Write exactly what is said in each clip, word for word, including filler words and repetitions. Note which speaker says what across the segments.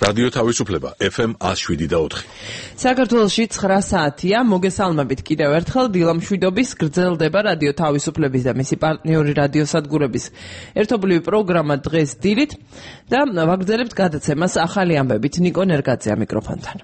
Speaker 1: რადიო თავისუფლება ეფ ემ one oh seven და four.
Speaker 2: საქართველოში ცხრა საათია, მოგესალმებით კიდევ ერთხელ დილამშვიდობის გრძელდება რადიო თავისუფლების და მისი პარტნიორი რადიოსადგურების ერთობლივი პროგრამა დღეს დილით და ვაგრძელებთ გადაცემას ახალი ამბებით. ნიკო ნერგაძეა მიკროფონთან.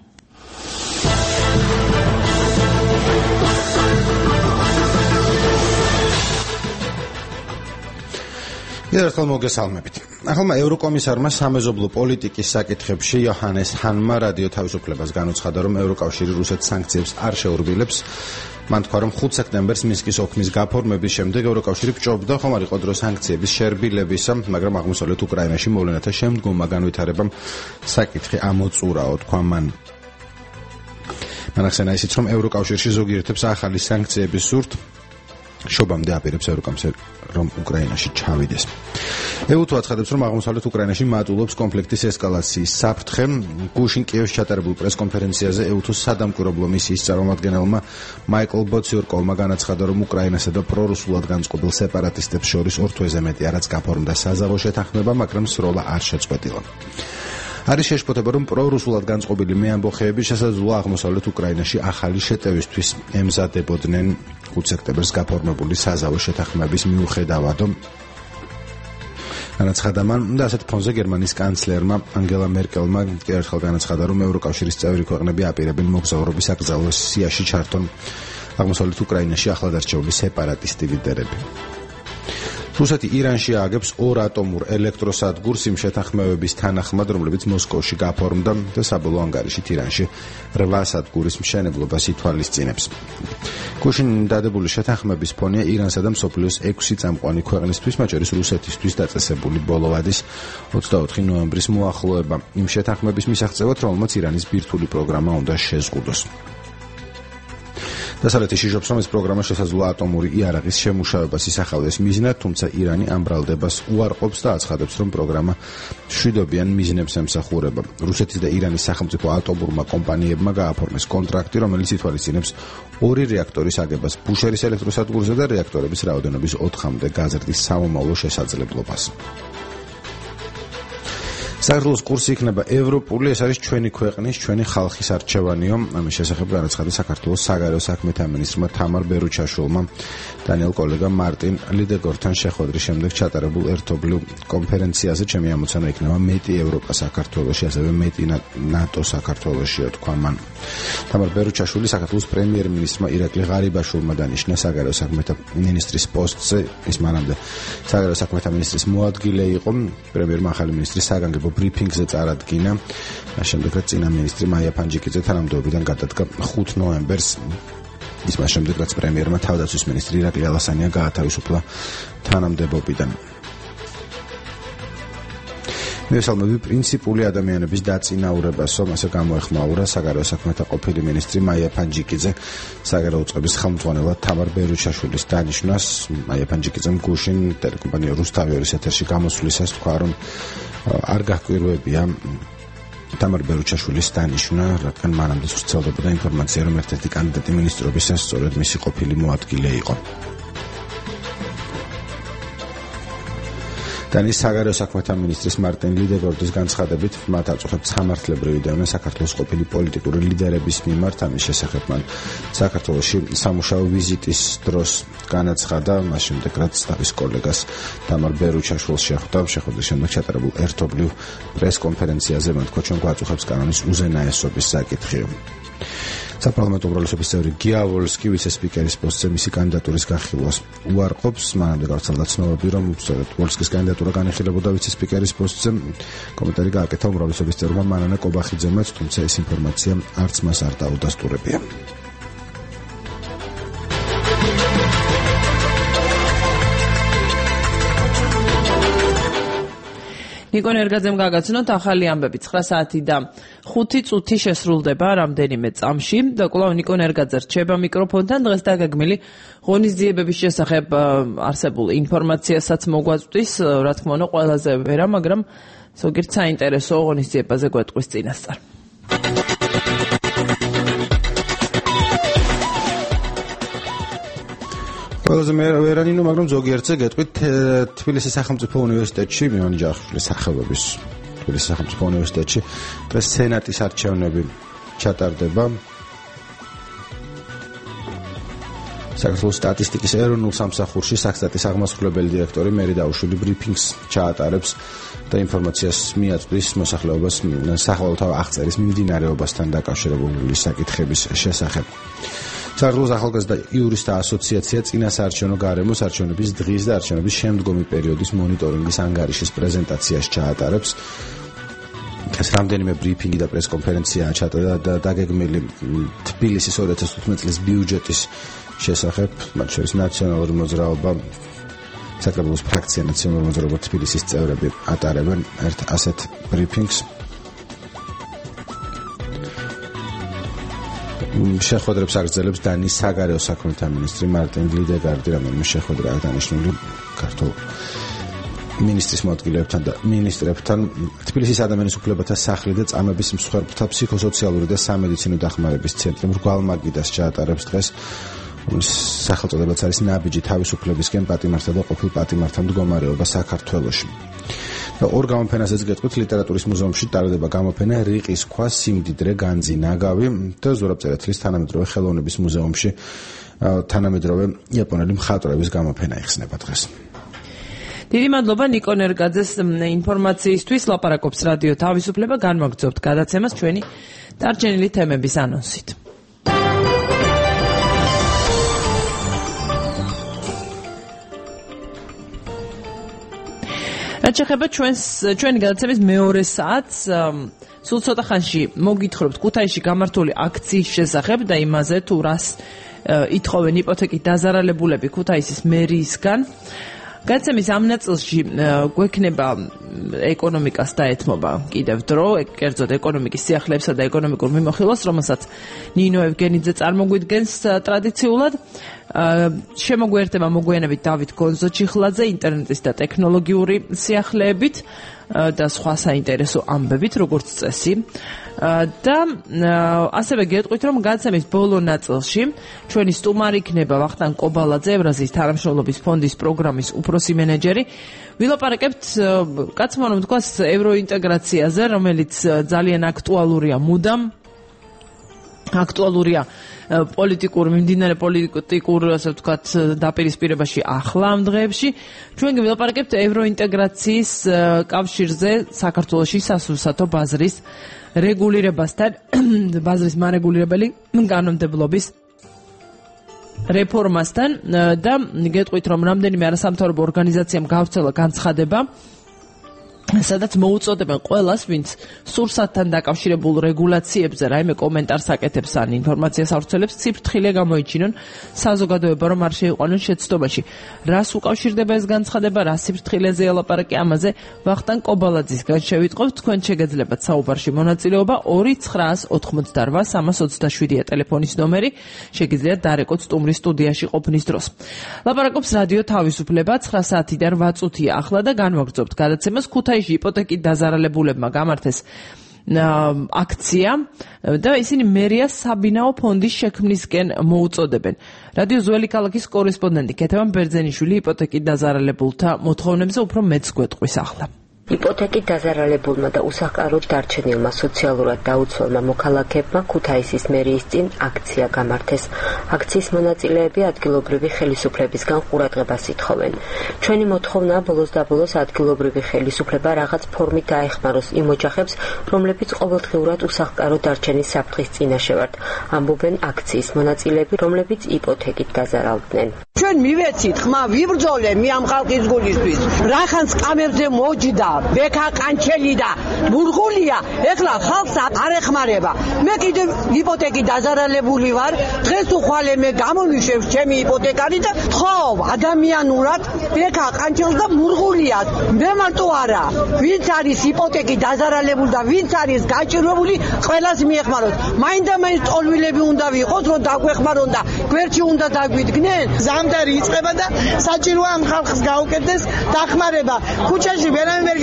Speaker 3: ერთხელ მოგესალმებით. ახალმა ევროკომისარმა სამეზობლო პოლიტიკის საკითხებში იოჰანეს ჰანმა რადიო თავისუფლებას განუცხადა, რომ ევროკავშირი რუსეთს სანქციებს არ შეურბილებს. მან თქვა, რომ ხუთი სექტემბერს მინსკის ოქნის გაფორმების შემდეგ ევროკავშირი ბჭობდა, ხომ არ იყო დრო სანქციების შერბილებისა, მაგრამ აღმოსავლეთ უკრაინაში მოვლენათა შემდგომმა განვითარებამ საკითხი ამოწურაო, თქვა მან. მან ახსენა ისიც, რომ ევროკავშირში ზოგიერთებს ახალი სანქციების სურთ, შობამდე აპირებს ევროკავშირი რომ უკრაინაში ჩავიდეს. ე უ-თუ აცხადებს, რომ აღმოსავლეთ უკრაინაში მატულობს კონფლიქტის ესკალაციის საფრთხე. გუშინ კიევში ჩატარებულ პრესკონფერენციაზე ე უ-თუს სადამკვირვებლო მისიის წარმომადგენელმა მაიკლ ბოციორკოვმა განაცხადა, რომ უკრაინასა და პრორუსულად განწყობილ სეპარატისტებს შორის ორ თვეზე მეტი არაც გაფორმდა საზავო შეთანხმება, მაგრამ სროლა არ შეწყვეტილა. არის შეშფოთება, რომ პრორუსულად განწყობილი მეამბოხეები შესაძლოა აღმოსავლეთ უკრაინაში ახალი შეტევისთვის ემზადებოდნენ ხუთი სექტემბერს გაფორმებული საზავო შეთანხმების მიუხედავად. განაცხადა მან და ასეთ ფონზე გერმანიის კანცლერმა ანგელა მერკელმა კი ერთხელ განაცხადა, რომ ევროკავშირის წევრი ქვეყნები აპირებენ მოგზაურობის აკრძალვას სიაში ჩართონ აღმოსავლეთ უკრაინაში ახლად არჩეული სეპარატისტი ლიდერები. რუსეთი ირანში ააგებს ორ ატომურ ელექტროსადგურს იმ შეთანხმებების თანახმად, რომლებიც მოსკოვში გაფორმდა და საბოლოო ანგარიშით ირანში რვა სადგურის მშენებლობას ითვალისწინებს. გუშინ დადებული შეთანხმების ფონია ირანსა და მსოფლიოს ექვსი წამყვანი ქვეყნისთვის, მათ შორის რუსეთისთვის დაწესებული ბოლოვადის ოცდაოთხი ნოემბრის მოახლოება იმ შეთანხმების მისაღწევად, რომელმაც ირანის ბირთვული პროგრამა უნდა შეზღუდოს. დასავლეთი შიშობს, რომ ეს პროგრამა შესაძლოა ატომური იარაღის შემუშავებას ისახავდეს მიზნად, თუმცა ირანი ამ ბრალდებას უარყოფს და აცხადებს, რომ პროგრამა მშვიდობიან მიზნებს ემსახურება. რუსეთის და ირანის სახელმწიფო ატომურმა კომპანიებმა გააფორმეს კონტრაქტი, რომელიც ითვალისწინებს ორი რეაქტორის აგებას ბუშერის ელექტროსადგურზე და რეაქტორების რაოდენობის ოთხამდე გაზრდის სამომავლო შესაძლებლობას. საქართველოს კურსი იქნება ევროპული, ეს არის ჩვენი ქვეყნის, ჩვენი ხალხის არჩევანიო. ამის შესახებ განაცხადა საქართველოს საგარეო საქმეთა მინისტრმა თამარ ბერუჩაშვილმა დანიელ კოლეგამ მარტინ ლიდეგორთან შეხვედრის შემდეგ ჩატარებულ ერთობლივ კონფერენციაზე. ჩემი ამოცანა იქნება მეტი ევროპა საქართველოში, ასევე მეტი ნატო საქართველოშია, თქვა მან. თამარ ბერუჩაშვილი საქართველოს პრემიერ-მინისტრმა ირაკლი ღარიბაშვილმა დანიშნა საგარეო საქმეთა მინისტრის პოსტზე. ის მანამდე საგარეო საქმეთა მინისტრის მოადგილე იყო. პრემიერმა ახალი მინისტრის საგანგებო ბრიფინგზე წარადგინა. შემდეგ რაც წინა მინისტრი მაია ფანჯიკიძე თანამდებობიდან გადადგა ხუთი ნოემბერს. ის მას შემდეგ რაც პრემიერმა თავდაცვის მინისტრი ირაკლი ალასანია გაათავისუფლა თანამდებობიდან. მესალმები პრინციპული ადამიანების დაწინაურებასო, ასე გამოეხმაურა საგარეო საქმეთა ყოფილი მინისტრი მაია ფანჯიკიძე საგარეო უწყების ხელმძღვანელად თამარ ბერუჩაშვილის დანიშვნას. მაია ფანჯიკიძემ გუშინ ტელეკომპანია რუსთავის ეთერში გამოსვლისას თქვა, რომ არ გაჰკვირვებია თამარ ბერუჩაშვილის დანიშვნა, რადგან მანამდე ვრცელდებოდა ინფორმაცია, რომ ერთ-ერთი კანდიდატი მინისტრობისას სწორედ მისი ყოფილი მოადგილე იყო. დანის საგარეო საქმეთა მინისტრის მარტინ ლიდეგორდის განცხადებით, მათ აწუხებთ სამართლებრივი დევნა საქართველოს ყოფილი პოლიტიკური ლიდერების მიმართ. ამის შესახებ მან საქართველოში სამუშაო ვიზიტის დროს განაცხადა, მას შემდეგ რაც თავის კოლეგას თამარ ბერუჩაშვილს შეხვდა. შეხვედრის შემდეგ ჩატარებულ ერთობლივ პრესკონფერენციაზე მან თქვა, ჩვენ გვაწუხებს კანონის უზენაესობის საკითხი. საპარლამენტო უმრავლესობის წევრი გია ვოლსკი ვიცე-სპიკერის პოსტზე მისი კანდიდატურის განხილვას უარყოფს. მანამდე გავრცელდა ცნობები, რომ სწორედ ვოლსკის კანდიდატურა განიხილებოდა ვიცე-სპიკერის პოსტზე. კომენტარი გააკეთა უმრავლესობის წევრმა მანანა კობახიძემაც, თუმცა ეს ინფორმაცია არც მას არ დაუდასტურებია.
Speaker 2: ნიკო ნერგაძემ გაგაცნოთ ახალი ამბები. ცხრა საათი და ხუთი წუთი შესრულდება რამდენიმე წამში და კვლავ ნიკო ნერგაძე რჩება მიკროფონთან. დღეს დაგეგმილი ღონისძიებების შესახებ არსებულ ინფორმაციასაც მოგვაწვდის, რა თქმა უნდა ყველაზე ვერა, მაგრამ ზოგიერთ საინტერესო ღონისძიებაზე გვეტყვის წინასწარ.
Speaker 3: ყველაზე ვერანინო, მაგრამ ზოგიერთზე გეტყვით თბილისის სახელმწიფო უნივერსიტეტში მივანი ჯავახიშვილის სახელობის თბილისის სახელმწიფო უნივერსიტეტში. დღეს სენატის არჩევნები ჩატარდება. საქართველოს სტატისტიკის ეროვნულ სამსახურში საქსტატის აღმასრულებელი დირექტორი მერი დაუშვილი ბრიფინგს ჩაატარებს და ინფორმაციას მიაწვდის მოსახლეობას სახელმწიფო აღწერის მიმდინარეობასთან დაკავშირებული საკითხების შესახებ. საქართველოს ახალგაზრდა იურისტთა ასოციაცია წინასაარჩევნო გარემოს არჩევნების დღის და არჩევნების შემდგომი პერიოდის მონიტორინგის ანგარიშის პრეზენტაციას ჩაატარებს. ეს რამდენიმე ბრიფინგი და პრესკონფერენცია ჩატარდა და დაგეგმილი თბილისის ორი ათას თხუთმეტი წლის ბიუჯეტის შესახებ, მათ შორის ნაციონალური მოძრაობა, საქართველოს ფრაქცია ნაციონალური მოძრაობა თბილისის წევრები ატარებენ ერთ ასეთ ბრიფინგს. შეხვედრებს აგრძელებს დანიის საგარეო საქმეთა მინისტრი მარტინ ლიდეგარდი, რომელმაც შეხვედრა აღნიშნული ქართულ მინისტრის მოადგილეებთან და მინისტრებთან. თბილისის ადამიანის უფლებათა სახლი და წამების მსხვერპლთა ფსიქოსოციალური და სამედიცინო დახმარების ცენტრი მრგვალმაგიდას ჩაატარებს დღეს. სახელწოდებაც არის ნაბიჯი თავისუფლებისკენ პატიმართა და ყოფილ პატიმართა მდგომარეობა საქართველოში. და ორ გამოფენასაც გეტყვით, ლიტერატურის მუზეუმში ტარდება გამოფენა რიყის ქვა სიმდიდრე განძი ნაგავი და ზურაბ წერეთლის თანამედროვე ხელოვნების მუზეუმში თანამედროვე იაპონელი მხატვრების გამოფენა იხსნება დღეს.
Speaker 2: დიდი მადლობა ნიკო ნერგაძეს ინფორმაციისთვის. ლაპარაკობს რადიო თავისუფლება. განვაგრძობთ გადაცემას ჩვენი დარჩენილი თემების ანონსით. რაც შეეხება ჩვენს ჩვენი გადაცემის მეორე საათს, სულ ცოტა ხანში მოგითხრობთ ქუთაისში გამართული აქციის შესახებ და იმაზე თუ რას ითხოვენ იპოთეკით დაზარალებულები ქუთაისის მერიისგან. გადაცემის ამ ნაწილში გვექნება ეკონომიკას დაეთმობა კიდევ დრო, კერძოდ ეკონომიკის სიახლეებსა და ეკონომიკურ მიმოხილვას, რომელსაც ნინო ევგენიძე წარმოგვიდგენს ტრადიციულად. შემოგვიერთება მოგვიანებით დავით გონზოჩიხლაძე ინტერნეტის და ტექნოლოგიური სიახლეებით და სხვა საინტერესო ამბებით, როგორც წესი. და ასევე გეტყვით, რომ გადაცემის ბოლო ნაწილში ჩვენი სტუმარი იქნება ვახტანგ კობალაძე, ევრაზიის თანამშრომლობის ფონდის პროგრამის უფროსი მენეჯერი. ვილაპარაკებთ, კაც მონა თქვას, ევროინტეგრაციაზე, რომელიც ძალიან აქტუალურია მუდამ. აქტუალურია პოლიტიკურ, მიმდინარე პოლიტიკურ, ასე ვთქვათ, დაპირისპირებაში ახლა ამ დღეებში. ჩვენ ვილაპარაკებთ ევროინტეგრაციის კავშირზე საქართველოში სასურსათო ბაზრის რეგულირებასთან, ბაზრის მარეგულირებელი კანონმდებლობის რეფორმასთან და გეტყვით, რომ რამდენიმე არასამთავრობო ორგანიზაციამ გავრცელა განცხადება, სადაც მოუწოდებენ ყველას, ვინც სურსათთან დაკავშირებულ რეგულაციებზე რაიმე კომენტარს აკეთებს ან ინფორმაციას ავრცელებს, ციფრთხილე გამოიჩინონ საზოგადოება, რომ არ შეიყვანონ შეცდომაში. რას უკავშირდება ეს განცხადება, რა ციფრთხილეზეა ლაპარაკი, ამაზე ვახტანგ კობალაძისგან შევიტყობთ. თქვენ შეგეძლებათ საუბარში მონაწილეობა. ორი ცხრაას ოთხმოცდარვა სამას ოცდაშვიდია ტელეფონის ნომერი. შეგიძლიათ დარეკოთ სტუმრის სტუდიაში ყოფნის დროს. ლაპარაკობს რადიო თავისუფლება. ცხრა საათი და რვა წუთია ახლა და განვაგრძობთ გადაცემას. ქუთაისში იპოთეკით დაზარალებულებმა გამართეს აქცია და ისინი მერიას საბინაო ფონდის შექმნისკენ მოუწოდებენ. რადიო ძველი ქალაქის კორესპონდენტი ქეთევან ბერძენიშვილი იპოთეკით დაზარალებულთა მოთხოვნებზე უფრო მეც გვეტყვის ახლა.
Speaker 4: იპოთეკით დაზარალებულმა და უსახკაროდ დარჩენილმა სოციალურად დაუცველმა მოქალაქეებმა ქუთაისის მერიის წინ აქცია გამართეს. აქციის მონაწილეები ადგილობრივი ხელისუფლებისგან ყურადღებას ითხოვენ. ჩვენი მოთხოვნაა ბოლოს და ბოლოს ადგილობრივი ხელისუფლება რაღაც ფორმით დაეხმაროს იმ ოჯახებს, რომლებიც ყოველდღიურად უსახკაროდ დარჩენის საფრთხის წინაშე ვართ, ამბობენ აქციის მონაწილეები, რომლებიც იპოთეკით დაზარალდნენ.
Speaker 5: ჩვენ მივეცით ხმა ვიბრძოლე მე ამ ხალხის გულისთვის. რახანს კამერზე მოჯდა ბექა კანჩელი და მურღულია, ეხლა ხალხს არ ეხმარება. მე კიდევ იპოთეკი დაზარალებული ვარ, დღეს უხვალე მე გამომიშვებს ჩემი იპოთეკარი და ხო, ადამიანურად ბექა კანჩელს და მურღულიას. მე მარტო არა, ვინც არის იპოთეკი დაზარალებული და ვინც არის გაჭირვებული, ყველას მიეხმაროთ. მაინდა მაინც ტოლვილები უნდა ვიყოთ, რომ დაგვეხმარონ და გვერდში უნდა დაგვიდგნენ.
Speaker 6: ზამთარი იწყება და საჭიროა ამ ხალხს გაუკეთდეს დახმარება. ქუჩაში ვერავინ ვერ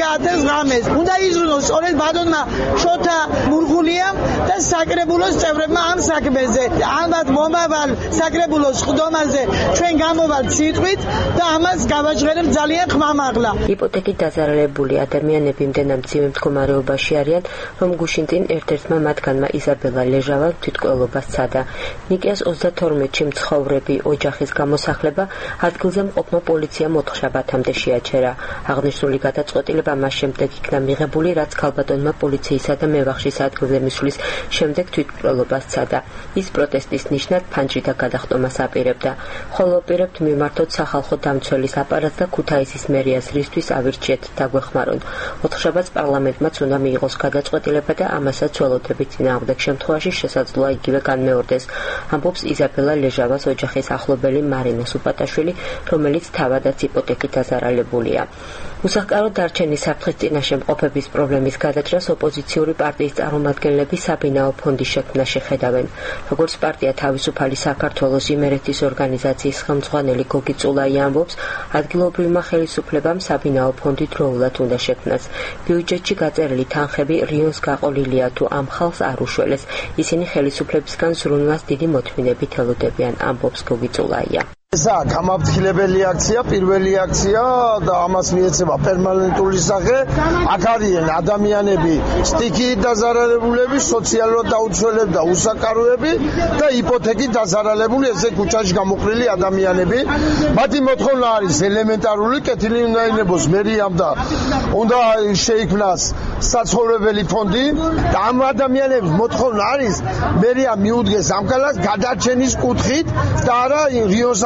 Speaker 6: ათას ღამეს. უნდა იზრუნოს სწორედ ბატონმა შოთა მურღულიამ და საკრებულოს წევრებმა ამ საქმეზე. ალბათ მომავალ საკრებულოს ხდომაზე ჩვენ გამოვართ სიტყვით და ამას გავაჟღერებთ ძალიან ხმამაღლა.
Speaker 4: იპოთეკით დაზარალებული ადამიანები იმდენად მძიმე მდგომარეობაში არიან, რომ გუშინ წინ ერთ-ერთმა მათგანმა იზაბელა ლეჟავა თვითმკვლელობას სცადა. ნიკიას ოცდათორმეტში მცხოვრები ოჯახის გამოსახლება ადგილზე მყოფმა პოლიციამ ოთხშაბათამდე შეაჩერა. აღნიშნული გადაწყვეტილება მას შემდეგ იქნა მიღებული, რაც ქალბატონმა პოლიციისა და მევახშის ადგილზე მისვლის შემდეგ თვითმკვლელობას სცადა. ის პროტესტის ნიშნად ფანჯრით გადახტომას აპირებდა. ხოლო პირებთ მიმართოთ სახალხო დამცველის აპარატს და ქუთაისის მერიას რისთვის ავირჩიეთ დაგვეხმარონ. ოთხშაბათს პარლამენტმაც უნდა მიიღოს გადაწყვეტილება და ამასაც ველოდებით წინააღმდეგ შემთხვევაში შესაძლოა იგივე განმეორდეს. ამბობს იზაბელა ლეჟავას ოჯახის ახლობელი მარინა სუპატაშვილი, რომელიც თავადაც იპოთეკით დაზარალებულია. უსახლკარო დარჩენის საფრთხის წინაშე მყოფების პრობლემის გადაჭრას ოპოზიციური პარტიის წარმომადგენლები საბინაო ფონდის შექმნას შეხედავენ. როგორც პარტია თავისუფალი საქართველოს იმერეთის ორგანიზაციის ხელმძღვანელი გოგი წულაი ამბობს, ადგილობრივმა ხელისუფლებამ საბინაო ფონდი დროულად უნდა შექმნას. ბიუჯეტში გაწერილი თანხები რიონს გაყოლილია თუ ამ ხალხს არ უშველეს. ისინი ხელისუფლებისგან ზრუნვას დიდი მოთმინებით ელოდებიან, ამბობს გოგი წულაია.
Speaker 7: ესა გამაფრთხილებელი აქცია, პირველი აქცია და ამას მიეცემა პერმანენტული სახე. აქ არიან ადამიანები, სტიქიით დაზარალებულები, სოციალურად დაუცველები და უსაკაროები და იპოთეკით დაზარალებული ესე ქუჩაში გამოყრილი ადამიანები. მათი მოთხოვნა არის ელემენტარული, კეთილი უნდა იქნებოს მერიამ და უნდა შეიქმნას საცხოვრებელი ფონდი და ამ ადამიანების მოთხოვნა არის მერიამ მიუდგეს ამ ქალაქს გადარჩენის კუთხით და არა რიონს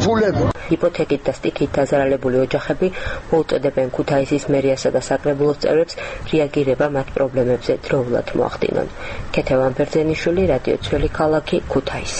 Speaker 4: იპოთეკით და სტიქით დაზარალებული ოჯახები მოუწოდებენ ქუთაისის მერიასა და საკრებულოს წევრებს რეაგირება მათ პრობლემებზე დროულად მოახდინონ. ქეთევან ბერძენიშვილი, რადიო ძველი ქალაქი, ქუთაისი.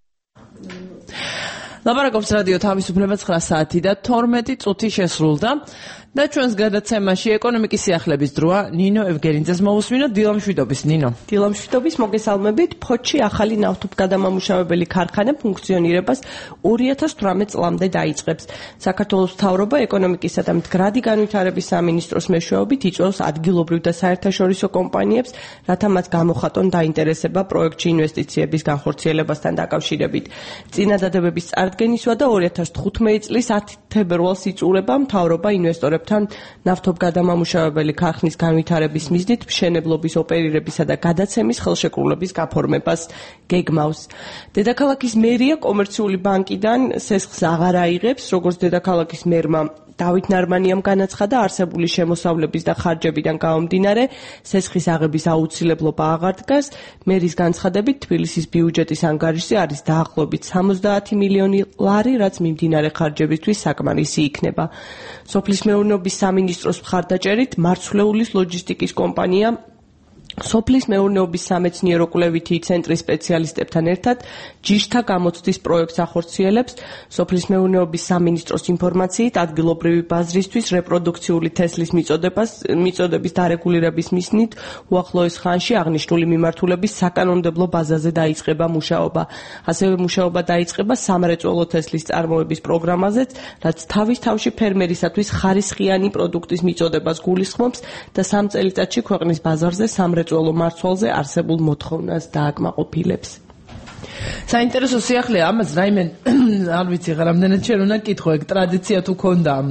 Speaker 2: ლაპარაკობს რადიო თავისუფლება ცხრა საათი და თორმეტი წუთი შესრულდა და ჩვენს გადაცემაში ეკონომიკის სიახლეების დროა. ნინო ევგენიძეს მოვუსმინოთ. დილამშვიდობის ნინო.
Speaker 8: დილამშვიდობის, მოგესალმებით. ფოთში ახალი ნავთობგადამამუშავებელი ქარხანა ფუნქციონირებას ორი ათას თვრამეტ წლამდე დაიწყებს. საქართველოს მთავრობა ეკონომიკისა და მდგრადი განვითარების სამინისტროს მეშვეობით იწვევს ადგილობრივ და საერთაშორისო კომპანიებს, რათა მათ გამოხატონ დაინტერესება პროექტში ინვესტიციების განხორციელებასთან დაკავშირებით. წინადადებების წარდგენისვა და ორი ათას თხუთმეტი წლის ათი თებერვალს იწურება მთავრობა ინვესტორებს ნავთობგადამამუშავებელი ქარხნის განვითარების მიზნით მშენებლობის ოპერირებისა და გადაცემის ხელშეკრულების გაფორმებას გეგმავს. დედაქალაქის მერია კომერციული ბანკიდან სესხს აღარ აიღებს, როგორც დედაქალაქის მერმა დავით ნარმანიამ განაცხადა, არსებული შემოსავლების და ხარჯებიდან გამომდინარე სესხის აღების აუცილებლობა აღარ დგას. მერის განცხადებით თბილისის ბიუჯეტის ანგარიშზე არის დაახლოებით სამოცდაათი მილიონი ლარი, რაც მიმდინარე ხარჯებისთვის საკმარისი იქნება. სოფლის მეურნეობის სამინისტროს მხარდაჭერით მარცვლეულის ლოჯისტიკის კომპანია სოფლის მეურნეობის სამეცნიერო კვლევითი ცენტრის სპეციალისტებთან ერთად ჯიშთა გამოცდის პროექტს ახორციელებს. სოფლის მეურნეობის სამინისტროს ინფორმაციით ადგილობრივი ბაზრისთვის რეპროდუქციული თესლის მიწოდებას მიწოდების დარეგულირების მიზნით უახლოეს ხანში აღნიშნული მიმართულების საკანონმდებლო ბაზაზე დაიწყება მუშაობა. ასევე მუშაობა დაიწყება სამრეწველო თესლის წარმოების პროგრამაზეც, რაც თავის თავში ფერმერისათვის ხარისხიანი პროდუქტის მიწოდებას გულისხმობს და სამ წელიწადში ქვეყნის ბაზარზე სამრეწველო ძველო მარცვალზე არსებულ მოთხოვნას დააკმაყოფილებს.
Speaker 2: საინტერესო სიახლეა ამას რაიმე არ ვიცი რამდენად შენ უნდა კითხო, ეგ ტრადიცია თუ ქონდა ამ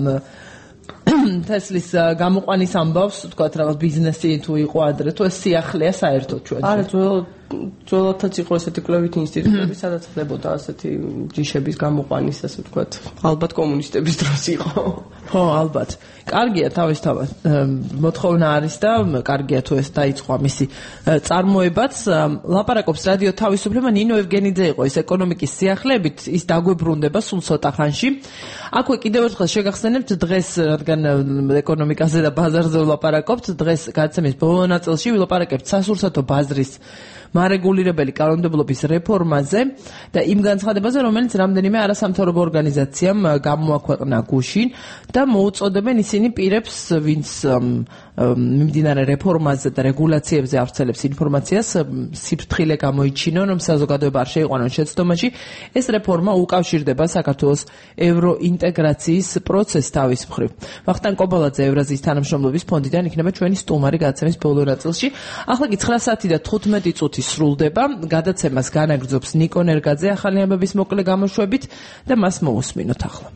Speaker 2: თესლის გამოყვანის ამბავს, თქვათ რაღაც ბიზნესი თუ იყო ადრე, თუ ეს სიახლეა საერთოდ ჩვენ.
Speaker 8: არა, ძველადაც იყო ესეთი კვლევითი ინსტიტუტები, სადაც ხდებოდა ასეთი ჯიშების გამოყვანის, ასე ვთქვათ, ალბათ კომუნისტების დროს იყო.
Speaker 2: ხო, ალბათ. კარგია თავისთავად. მოთხოვნა არის და კარგია თუ ეს დაიწყო ამისი წარმოებაც. ლაპარაკობს რადიო თავისუფლება, ნინო ევგენიძე იყო ეს ეკონომიკის სიახლეებით, ის დაგვებრუნდება სულ ცოტა ხანში. აქვე კიდევ ერთხელ შეგახსენებთ დღეს, რადგან ეკონომიკაზე და ბაზარზე ვლაპარაკობთ, დღეს გადაცემის ბოლო ნაწილში ვილაპარაკებთ სასურსათო ბაზრის მარეგულირებელი კანონმდებლობის რეფორმაზე და იმ განცხადებაზე, რომელიც რამდენიმე არასამთავრობო ორგანიზაციამ გამოაქვეყნა გუშინ და მოუწოდებენ ისინი პირებს, ვინც მიმდინარე რეფორმაზე და რეგულაციებზე ავრცელებს ინფორმაციას, სიფრთხილე გამოიჩინონ, რომ საზოგადოება არ შეიყვანონ შეცდომაში. ეს რეფორმა უკავშირდება საქართველოს ევროინტეგრაციის პროცესს თავის მხრივ. ვახტანგ კობალაძე ევრაზიის თანამშრომლობის ფონდიდან იქნება ჩვენი სტუმარი გადაცემის ბოლო ნაწილში. ახლა კი ცხრა საათი და თხუთმეტი წუთი სრულდება. გადაცემას განაგრძობს ნიკო ნერგაძე ახალი ამბების მოკლე გამოშვებით და მას მოусმინოთ ახლა.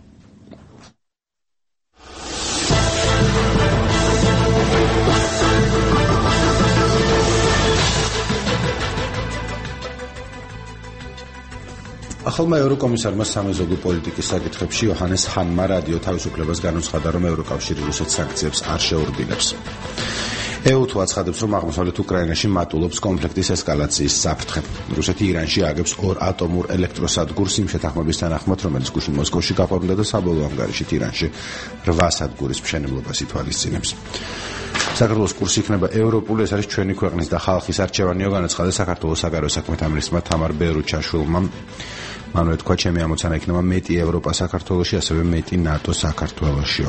Speaker 3: ახალმა ევროკომისარმა სამეზობლო პოლიტიკის საკითხებში იოჰანეს ჰანმა რადიო თავისუფლებას განუცხადა, რომ ევროკავშირი რუსეთს სანქციებს არ შეურბილებს. ე უ თუ აცხადებს, რომ აღმოსავლეთ უკრაინაში მატულობს კონფლიქტის ესკალაციის საფრთხე. რუსეთი ირანში აგებს ორ ატომურ ელექტროსადგურს იმ შეთანხმების თანახმად, რომელიც გუშინ მოსკოვში გაფორმდა და საბოლოო ანგარიშით ირანში რვა სადგურის მშენებლობას ითვალისწინებს. საქართველოს კურსი იქნება ევროპული, ეს არის ჩვენი ქვეყნის და ხალხის არჩევანიო, განაცხადა საქართველოს საგარეო საქმეთა მინისტრმა თამარ ბერუჩაშვილმა. მანვე თქვა, ჩემი ამოცანა იქნება მეტი ევროპა საქართველოში, ასევე მეტი ნატო საქართველოშიო.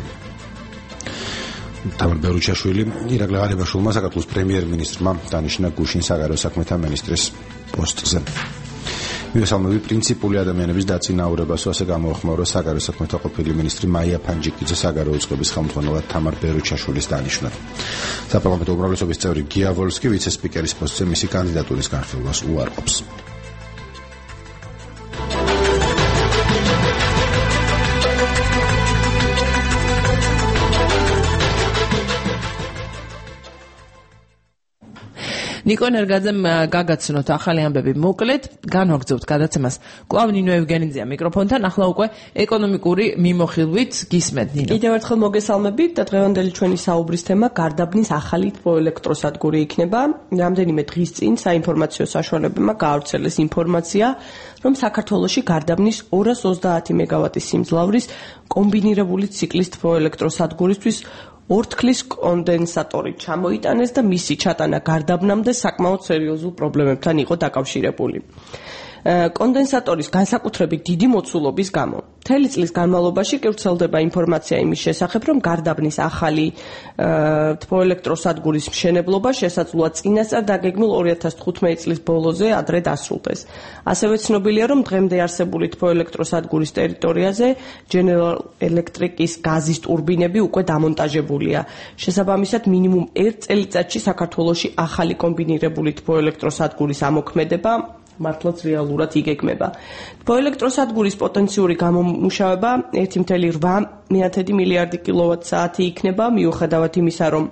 Speaker 3: თამარ ბერუჩაშვილი ირაკლი ღარიბაშვილმა საქართველოს პრემიერ-მინისტრმა დანიშნა გუშინ საგარეო საქმეთა მინისტრის პოსტზე. მივესალმები პრინციპული ადამიანების დაწინაურებას, ასე გამოახმაურა საგარეო საქმეთა ყოფილი მინისტრი მაია ფანჯიკიძე საგარეო უწყების ხელმძღვანელად თამარ ბერუჩაშვილის დანიშვნად. საპარლამენტო უმრავლესობის წევრი გია ვოლსკი ვიცე-სპიკერის პოსტზე მისი კანდიდატურის განხილვას უარყოფს.
Speaker 2: ნიკო ნერგაძემ გაგაცნოთ ახალი ამბები მოკლედ, განვაგრძობთ გადაცემას. კვლავ ნინო ევგენიძეა მიკროფონთან, ახლა უკვე ეკონომიკური მიმოხილვით გისმენთ ნინო.
Speaker 8: კიდევ ერთხელ მოგესალმებით და დღევანდელი ჩვენი საუბრის თემა გარდაბნის ახალი თბოელექტროსადგური იქნება. რამდენიმე დღის წინ საინფორმაციო საშუალებებმა გაავრცელეს ინფორმაცია, რომ საქართველოში გარდაბნის ორას ოცდაათი მეგავატის სიმძლავრის კომბინირებული ციკლის თბოელექტროსადგურისთვის ორთქლის კონდენსატორი ჩამოიტანეს და მისი ჩატანა გარდაბნამდე საკმაოდ სერიოზულ პრობლემებთან იყო დაკავშირებული. კონდენსატორის განსაკუთრებით დიდი მოცულობის გამო. მთელი წლის განმავლობაში კი ვრცელდება ინფორმაცია იმის შესახებ, რომ გარდაბნის ახალი თბოელექტროსადგურის მშენებლობა შესაძლოა წინასწარ დაგეგმილ ორი ათას თხუთმეტი წლის ბოლოზე ადრე დასრულდეს. ასევე ცნობილია, რომ დღემდე არსებული თბოელექტროსადგურის ტერიტორიაზე General Electric-ის გაზის ტურბინები უკვე დამონტაჟებულია. შესაბამისად, მინიმუმ ერთ წელიწადში საქართველოში ახალი კომბინირებული თბოელექტროსადგურის ამოქმედება მართლაც რეალურად იგეგმება. თბოელექტროსადგურის პოტენციური გამომუშავება ერთი კoma რვა მილიარდი კილოვატ-საათი იქნება, მიუხედავად იმისა, რომ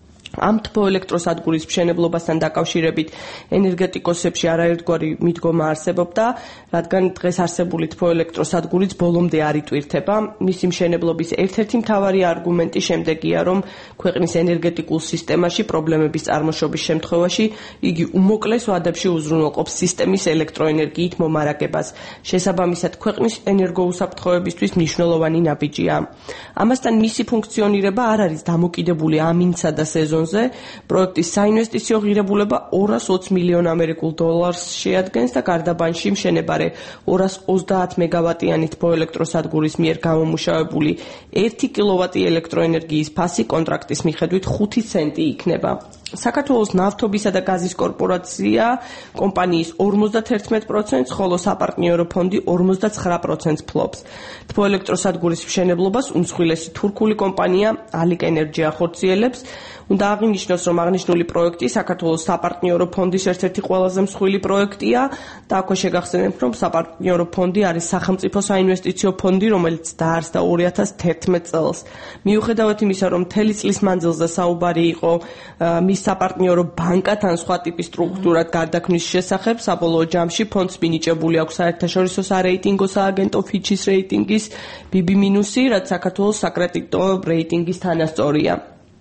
Speaker 8: ამ თბოელექტროსადგურის მშენებლობასთან დაკავშირებით ენერგეტიკოსებში არაერთგვარი მიდგომა არსებობდა, რადგან დღეს არსებული თბოელექტროსადგურიც ბოლომდე არ იტვირთება. მისი მშენებლობის ერთ-ერთი მთავარი არგუმენტი შემდეგია, რომ ქვეყნის ენერგეტიკულ სისტემაში პრობლემების წარმოშობის შემთხვევაში იგი უმოკლეს ვადებში უზრუნველყოფს სისტემის ელექტროენერგიით მომარაგებას. შესაბამისად, ქვეყნის ენერგოუსაფრთხოებისთვის მნიშვნელოვანი ნაბიჯია. ამასთან მისი ფუნქციონირება არ არის დამოკიდებული ამინსა და სეზონზე. პროექტის საინვესტიციო ღირებულება ორას ოცი მილიონ ამერიკულ დოლარს შეადგენს და გარდაბანში მშენებარე ორას ოცდაათ მეგავატიანი თბოელექტროსადგურის მიერ გამომუშავებული ერთი კილოვატი ელექტროენერგიის ფასი კონტრაქტის მიხედვით ხუთი ცენტი იქნება. საქართველოს ნავთობისა და გაზის კორპორაცია კომპანიის ორმოცდაერთმეტ პროცენტს, ხოლო საპარტნიორო ფონდი ორმოცდაცხრა პროცენტს ფლობს. თბოელექტროსადგურის მშენებლობას უმსხვილესი თურქული კომპანია ალიკ ენერჯი ახორციელებს. უნდა აღინიშნოს, რომ აღნიშნული პროექტი საქართველოს საპარტნიორო ფონდის ერთ-ერთი ყველაზე მსხვილი პროექტია და აქვე შეგახსენებთ, რომ საპარტნიორო ფონდი არის სახელმწიფო საინვესტიციო ფონდი, რომელიც დაარსდა ორი ათას თერთმეტ წელს. მიუხედავად იმისა, რომ მთელი წლის მანძილზე საუბარი იყო მის საპარტნიორო ბანკთან სხვა ტიპის სტრუქტურად გარდაქმნის შესახებ, საბოლოო ჯამში ფონდს მინიჭებული აქვს საერთაშორისო სარეიტინგო სააგენტო ფიჩის რეიტინგის ბი ბი მინუსი, რაც საქართველოს საკრედიტო რეიტინგის თანასწორია.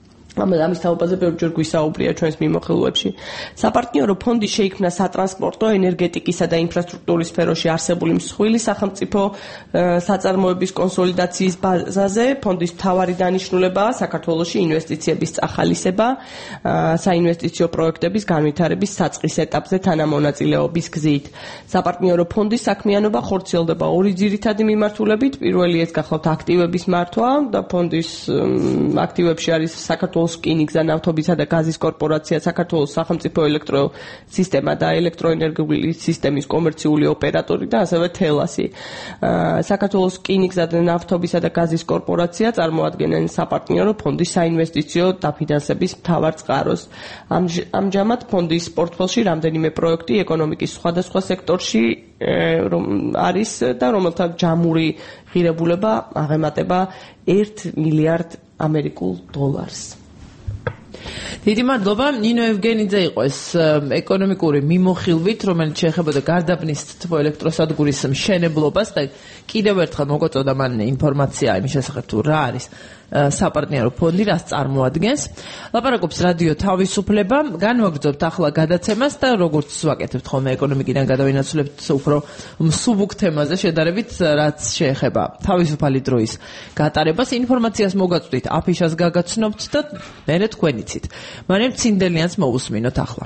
Speaker 8: ამის თაობაზე ბევრჯერ გვისაუბრია ჩვენს მიმოხილვებში. საპარტნიორო ფონდი შეიქმნა სატრანსპორტო, ენერგეტიკისა და ინფრასტრუქტურის სფეროში არსებული მსხვილი სახელმწიფო საწარმოების კონსოლიდაციის ბაზაზე. ფონდის მთავარი დანიშნულებაა საქართველოში ინვესტიციების წახალისება, საინვესტიციო პროექტების განვითარების საწყის ეტაპზე თანამონაწილეობის გზით. საპარტნიორო ფონდის საქმიანობა ხორციელდება ორი ძირითადი მიმართულებით. პირველი ეს გახლავთ აქტივების მართვა და ფონდის აქტივებში არის საქართველოს საქართველოს რკინიგზა, ნავთობისა და გაზის კორპორაცია, საქართველოს სახელმწიფო ელექტროსისტემა და ელექტროენერგიული სისტემის კომერციული ოპერატორი და ასევე თელასი. საქართველოს რკინიგზა და ნავთობისა და გაზის კორპორაცია წარმოადგენენ საპარტნიორო ფონდის საინვესტიციო დაფინანსების მთავარ წყაროს. ამჟამად ფონდის პორტფელში რამდენიმე პროექტი ეკონომიკის სხვადასხვა სექტორში არის და რომელთა ჯამური ღირებულება აღემატება ერთ მილიარდ ამერიკულ დოლარს.
Speaker 2: დიდი მადლობა. ნინო ევგენიძე იყო ეს ეკონომიკური მიმოხილვით, რომელიც შეეხებოდა გარდაბნის თბოელექტროსადგურის მშენებლობას და კიდევ ერთხელ მოგაწოდა მან ინფორმაცია იმის შესახებ თუ რა არის საპარტნიორო ფონდი, რას წარმოადგენს. ლაპარაკობს რადიო თავისუფლება. განვაგრძობთ ახლა გადაცემას და როგორც ვაკეთებთ ხოლმე ეკონომიკიდან გადავინაცვლებთ უფრო მსუბუქ თემაზე შედარებით, რაც შეეხება თავისუფალი დროის გატარებას. ინფორმაციას მოგაწვდით, აფიშას გაგაცნობთ და მერე თქვენ იცით. მანამ ცინდელიანს მოусმინოთ ახლა.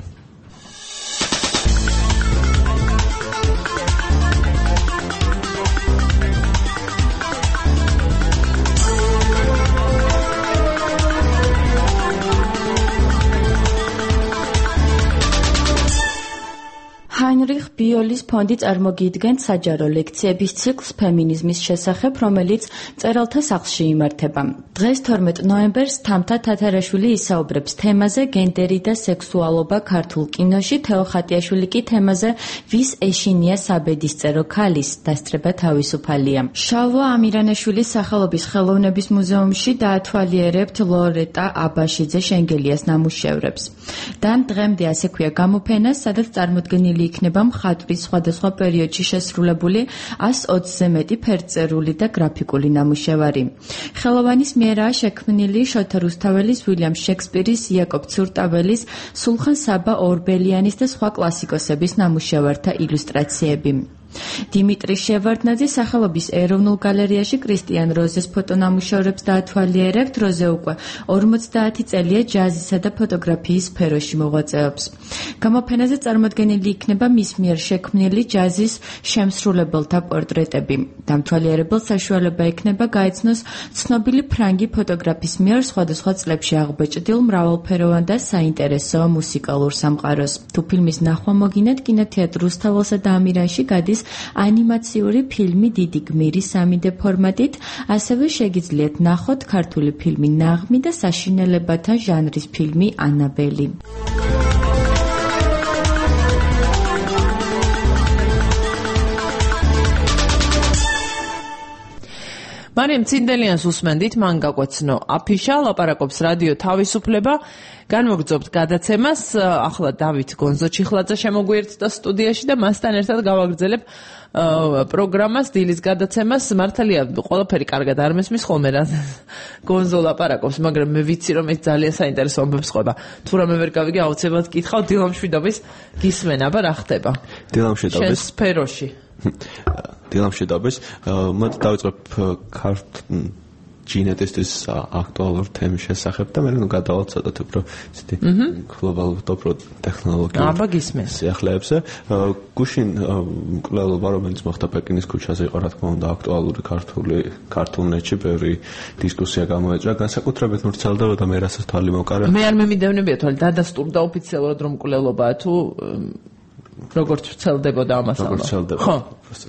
Speaker 9: ჰაინრიხ ბიოლის ფონდი წარმოგიდგენთ საჯარო ლექციების ციკლს ფემინიზმის შესახებ, რომელიც წერალთა სახლში იმართება. დღეს თორმეტ ნოემბერს თამთა თათარაშვილი ისაუბრებს თემაზე გენდერი და სექსუალობა ქართულ კინოში, თეო ხატიაშვილი კი თემაზე ვის ეშინია საბედისწერო ქალის დასწრება თავისუფალია. შალვა ამირანაშვილის სახელობის ხელოვნების მუზეუმში დაათვალიერებთ ლორეტა აბაშიძე შენგელიას ნამუშევრებს. დან დღემდე ასე ქვია გამოფენა, სადაც წარმოდგენილი იქნება მხატვრის სხვადასხვა პერიოდში შესრულებული ას ოცზე მეტი ფერწერული და გრაფიკული ნამუშევარი. ხელოვანის მიერაა შექმნილი შოთა რუსთაველის, უილიამ შექსპირის, იაკობ ცურტაველის, სულხან საბა ორბელიანის და სხვა კლასიკოსების ნამუშევართა ილუსტრაციები. დიმიტრი შევარდნაძე სახელობის ეროვნულ გალერეაში კრისტიან როზეს ფოტონამუშევრებს დაათვალიერებთ. როზე უკვე ორმოცდაათი წელია ჯაზისა და ფოტოგრაფიის სფეროში მოღვაწეობს. გამოფენაზე წარმოდგენილი იქნება მის მიერ შექმნილი ჯაზის შემსრულებელთა პორტრეტები. დამთვალიერებელ საშუალება იქნება გაეცნოს ცნობილი ფრანგი ფოტოგრაფის მიერ სხვადასხვა წლებში აღბეჭდილ მრავალფეროვან და საინტერესო მუსიკალურ სამყაროს. თუ ფილმის ნახვა მოგინათ, კინოთეატრ რუსთაველსა და ამირანში გადის ანიმაციური ფილმი დიდი გმირი სამი დე ფორმატით, ასევე შეგიძლიათ ნახოთ ქართული ფილმი ნაღმი და საშინელებათა ჟანრის ფილმი ანაბელი.
Speaker 2: მარიამ ცინდელიანს უსმენდით, მან გაგვეცნო აფიშა, ლაპარაკობს რადიო თავისუფლება. განვაგრძობთ გადაცემას. ახლა დავით გონზოჩიხლაძე შემოგვიერთდა სტუდიაში და მასთან ერთად გავაგრძელებ პროგრამას, დილის გადაცემას. მართალია, ყველაფერი კარგად არ მესმის ხოლმე რა გონზო ლაპარაკობს, მაგრამ მე ვიცი რომ ეს ძალიან საინტერესო ამბებს ყვება. თუ რამე ვერ გავიგე, აუცილებლად გითხავ დილამ შვიდობის გისმენ, აბა რა ხდება?
Speaker 10: დილამ შვიდობის
Speaker 2: შენ სფეროში.
Speaker 10: დილამ შვიდობის. მათ დავიწყებ ქართ ჯინეტისტის აქტუალურ თემის შესახებ და მე ნუ გადავალ ცოტათ უფრო ისეთი გლობალურ დოპრო ტექნოლოგიურ
Speaker 2: აბა გისმენს
Speaker 10: სიახლეებზე. გუშინ მკვლელობა, რომელიც მოხდა პეკინის ქუჩაზე, იყო რა თქმა უნდა აქტუალური ქართული ქართულ ნეტში, ბევრი დისკუსია გამოეწვა, განსაკუთრებით ვრცელდებოდა მე რასაც თვალი მოკარა.
Speaker 2: მე არ მემიდევნებია თვალი, დადასტურდა ოფიციალურად რომ მკვლელობაა თუ როგორც ვრცელდებოდა ამას
Speaker 10: ალბათ. როგორც ვრცელდება. ხო.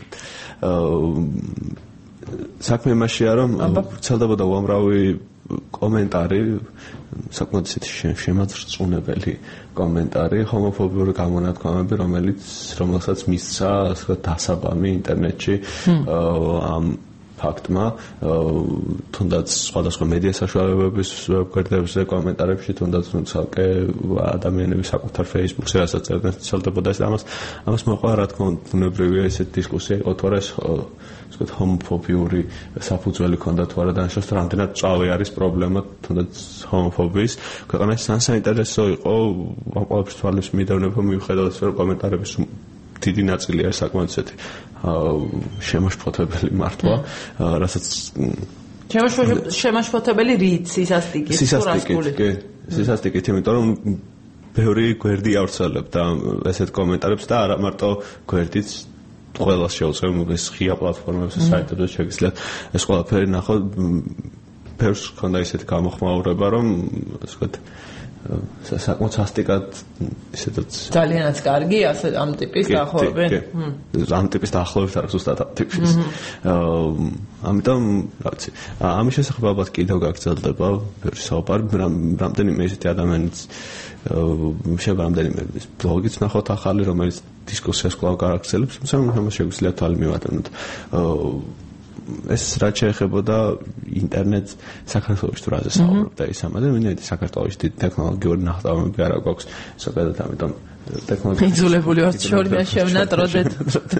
Speaker 10: საქმე იმაშია, რომ ვრცელდებოდა უამრავი კომენტარი, საკმაოდ ისეთი შემაძრწუნებელი კომენტარი, ჰომოფობიური გამონათქვამები, რომელიც რომელსაც მისცა ასე დასაბამი ინტერნეტში ამ ფაქტმა, თუნდაც სხვადასხვა მედია საშუალებების გვერდებზე, კომენტარებში, თუნდაც ცალკე ადამიანების საკუთარ Facebook-ზე რასაც წერდნენ, ვრცელდებოდა ეს. ამას ამას მოყვა, რა თქმა უნდა, ბუნებრივია ესეთი დისკუსია იყო, თუ არა ეს ვთქვათ, ჰომოფობიური საფუძველი ქონდა თუ არა დანაშაულს, რამდენად წავე არის პრობლემა თუნდაც ჰომოფობიის. ქვეყანაში საინტერესო იყო ამ ყველაფრის თვალის მიდევნება, მიუხედავად ისე, რომ კომენტარების დიდი ნაწილი არის საკმაოდ ისეთი შემაშფოთებელი მართვა, რასაც
Speaker 2: შემაშფოთებელი რით, სისასტიკით,
Speaker 10: სისასტიკით, კი, სისასტიკით, იმიტომ რომ ბევრი გვერდი ავრცელებდა ესეთ კომენტარებს და არა მარტო გვერდიც, ყველას შეუძლია ეს ღია პლატფორმებზე, საიტებზე შეგიძლიათ ეს ყველაფერი ნახოთ. ბევრს ჰქონდა ისეთი გამოხმაურება, რომ ასე ვთქვათ, საკმაოდ სასტიკად ისედაც
Speaker 2: ძალიანაც კარგი ასე ამ ტიპის დაახლოებები.
Speaker 10: ამ ტიპის დაახლოებები არა ზუსტად ამ ტიპის. ამიტომ, რა ვიცი, ამის შესახებ ალბათ კიდევ გაგრძელდება ბევრი საუბარი, რამდენიმე ისეთი ადამიანიც შეიძლება რამდენიმე ბლოგიც ნახოთ ახალი, რომელიც დისკუსიას კვლავ გააგრძელებს, თუმცა ამას შეგვიძლია თვალი მივატანოთ. ეს რაც შეეხებოდა ინტერნეტს საქართველოში თუ რაზე საუბრობდა ის ამაზე, მინდა საქართველოში დიდი ტექნოლოგიური ნახტავები არა გვაქვს, ზოგადად ამიტომ ტექნოლოგია
Speaker 2: იძულებული ვართ შორიდან შევნატროდეთ.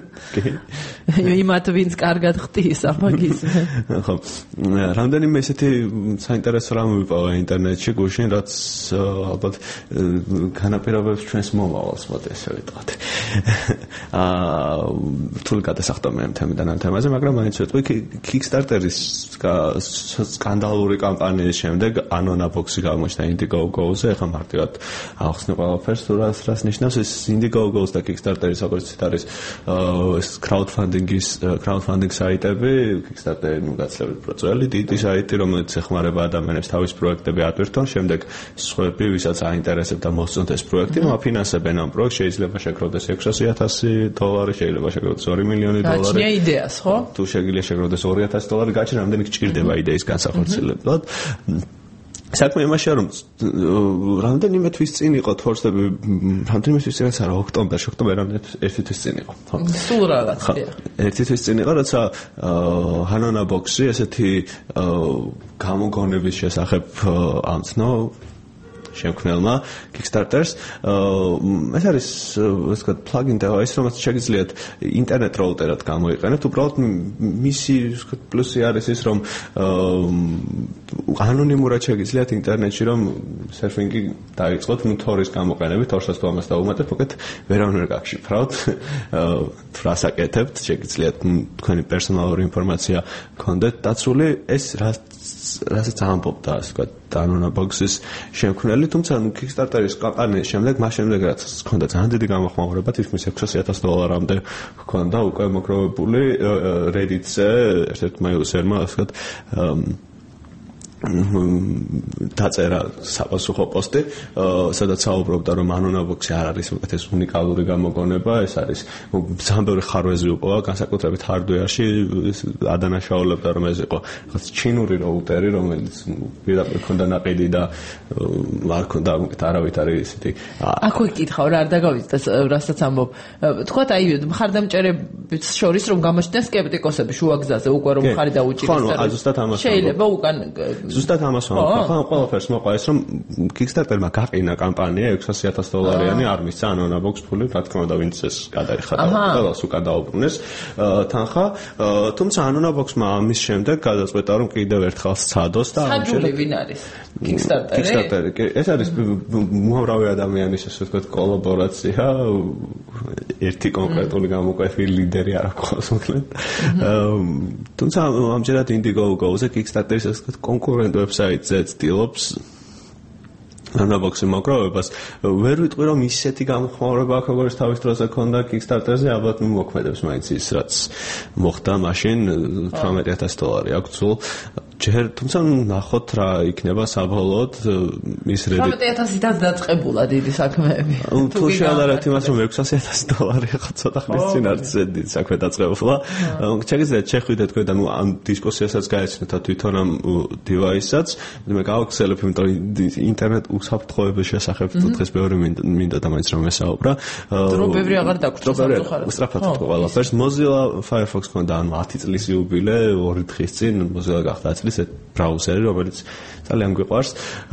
Speaker 2: იმათ ვინც კარგად ხტის ამაგის.
Speaker 10: ხო, რამდენიმე ესეთი საინტერესო რამ ვიპოვა ინტერნეტში გუშინ, რაც ალბათ განაპირობებს ჩვენს მომავალს, მოდი ესე ვიტყოთ. აა რთული გადასახდა მე ამ თემიდან ამ თემაზე, მაგრამ მაინც ვიტყვი Kickstarter-ის სკანდალური კამპანიის შემდეგ Anonabox-ი გამოჩნდა Indiegogo-ზე, ახლა მარტივად ახსნე ყველაფერს, თუ რას რას ნიშნავს ეს Indiegogo-ს და Kickstarter-ის როგორც არის ეს crowdfunding-ის crowdfunding საიტები, Kickstarter-ი მოგაცლებით პროცესი, დიდი საიტი, რომელიც ეხმარება ადამიანებს თავის პროექტები ატვირთონ, შემდეგ სხვები, ვისაც აინტერესებთ და მოსწონთ ეს პროექტი, მოაფინანსებენ ამ პროექტს, შეიძლება შეგროვდეს ექვსასი ათასი დოლარი, შეიძლება შეგროვდეს ორი მილიონი დოლარი.
Speaker 2: გაჩნია იდეას, ხო?
Speaker 10: თუ შეგიძლია შეგროვდეს ორი ათასი დოლარი, გაჩნია რამდენი გჭირდება იდეის განსახორციელებლად. საქმე იმაშია, რომ რამდენიმე თვის წინ იყო თორსები, რამდენიმე თვის წინაც არა, ოქტომბერში, ოქტომბერამდე ერთი თვის წინ იყო.
Speaker 2: სულ რაღაც.
Speaker 10: ერთი თვის წინ იყო, როცა Anonabox-ი ესეთი გამოგონების შესახებ ამცნო შემქმნელმა Kickstarter-ს. ეს არის ასე ვთქვათ plugin device, რომელიც შეგიძლიათ ინტერნეტ რაუტერად გამოიყენოთ. უბრალოდ მისი ვთქვათ პლუსი არის ის, რომ ანონიმურად შეგიძლიათ ინტერნეტში რომ სერფინგი დაიწყოთ, ნუ თორის გამოყენებით, თორსაც თუ ამას დავუმატებ, უკეთ ვერავინ ვერ გაგშიფრავთ. თუ რასაკეთებთ, შეგიძლიათ თქვენი პერსონალური ინფორმაცია გქონდეთ დაცული, ეს რაც რასაც ამბობდა, ასე ვთქვათ, Anonabox-ის შემქმნელი, თუმცა Kickstarter-ის კამპანიის შემდეგ, მას შემდეგ რაც ჰქონდა ძალიან დიდი გამოხმაურება, თითქმის ექვსასი ათასი დოლარამდე ჰქონდა უკვე მოგროვებული Reddit-ზე ერთ-ერთმა იუსერმა, ასე ვთქვათ, დაწერა საპასუხო პოსტი, სადაც საუბრობდა, რომ Anonabox-ი არ არის უკეთეს უნიკალური გამოგონება, ეს არის ძალიან ბევრი ხარვეზი უპოვა, განსაკუთრებით hardware-ში ადანაშაულებდა, რომ ეს იყო რაღაც ჩინური რაუტერი, რომელიც პირდაპირ ქონდა ნაყიდი და არ ქონდა არავითარი ისეთი.
Speaker 2: აქვე კითხავ რა არ დაგავიწყდეს, რასაც ამბობ. თქვათ, აი, მხარდამჭერებს შორის რომ გამოჩნდნენ სკეპტიკოსები შუაგზაზე, უკვე რომ მხარი დაუჭირეს და შეიძლება უკან
Speaker 10: ზუსტად ამას ვამბობ. ხო, ყველაფერს მოყვა ეს, რომ Kickstarter-მა გაყინა კამპანია ექვსასი ათასი დოლარიანი არ მისცა Anonabox ფული, რა თქმა უნდა, ვინც ეს გადაიხადა, ყველას უკან დაუბრუნეს თანხა. თუმცა Anonabox-მა ამის შემდეგ გადაწყვეტა, რომ კიდევ ერთხელ სცადოს და
Speaker 2: საჯული ვინ არის? Kickstarter-ი?
Speaker 10: Kickstarter-ი. ეს არის უამრავი ადამიანის, ასე ვთქვათ, კოლაბორაცია, ერთი კონკრეტული გამოკვეთილი ლიდერი არ აქვს მოკლედ. თუმცა ამჯერად Indiegogo-ზე Kickstarter-ის, ასე ვთქვათ, კონკურენტ ვებსაიტზე ცდილობს Anonabox-ი მოგროვებას. ვერ ვიტყვი, რომ ისეთი გამოხმაურება აქვს, როგორც თავის დროზე ქონდა Kickstarter-ზე, ალბათ მოქმედებს მაინც ის, რაც მოხდა მაშინ თვრამეტი ათასი დოლარი აქვს სულ. ჯერ თუმცა ნახოთ რა იქნება საბოლოოდ ის Reddit.
Speaker 2: თვრამეტი ათასიდან დაწყებულა დიდი საქმეები.
Speaker 10: თუ შეადარებთ იმას, რომ ექვსასი ათასი დოლარი ხო ცოტა ხნის წინ არის დიდი საქმე დაწყებულა. შეგიძლიათ შეხვიდეთ თქვენ და ნუ ამ დისკუსიასაც გაეცნოთ თვითონ ამ device-საც. მე გავაგრძელებ, იმიტომ რომ ინტერნეტ უსაფრთხოების შესახებ დღეს ბევრი მინდა და მაინც რომ ესაუბრა.
Speaker 2: დრო ბევრი აღარ დაგვრჩა
Speaker 10: სამწუხაროდ. უსწრაფად თქვა ყველაფერს. Mozilla Firefox ქონდა ანუ ათი წლის იუბილე, ორი დღის წინ Mozilla გახდა ათი წლის ბრაუზერი, რომელიც ძალიან გვიყვარს.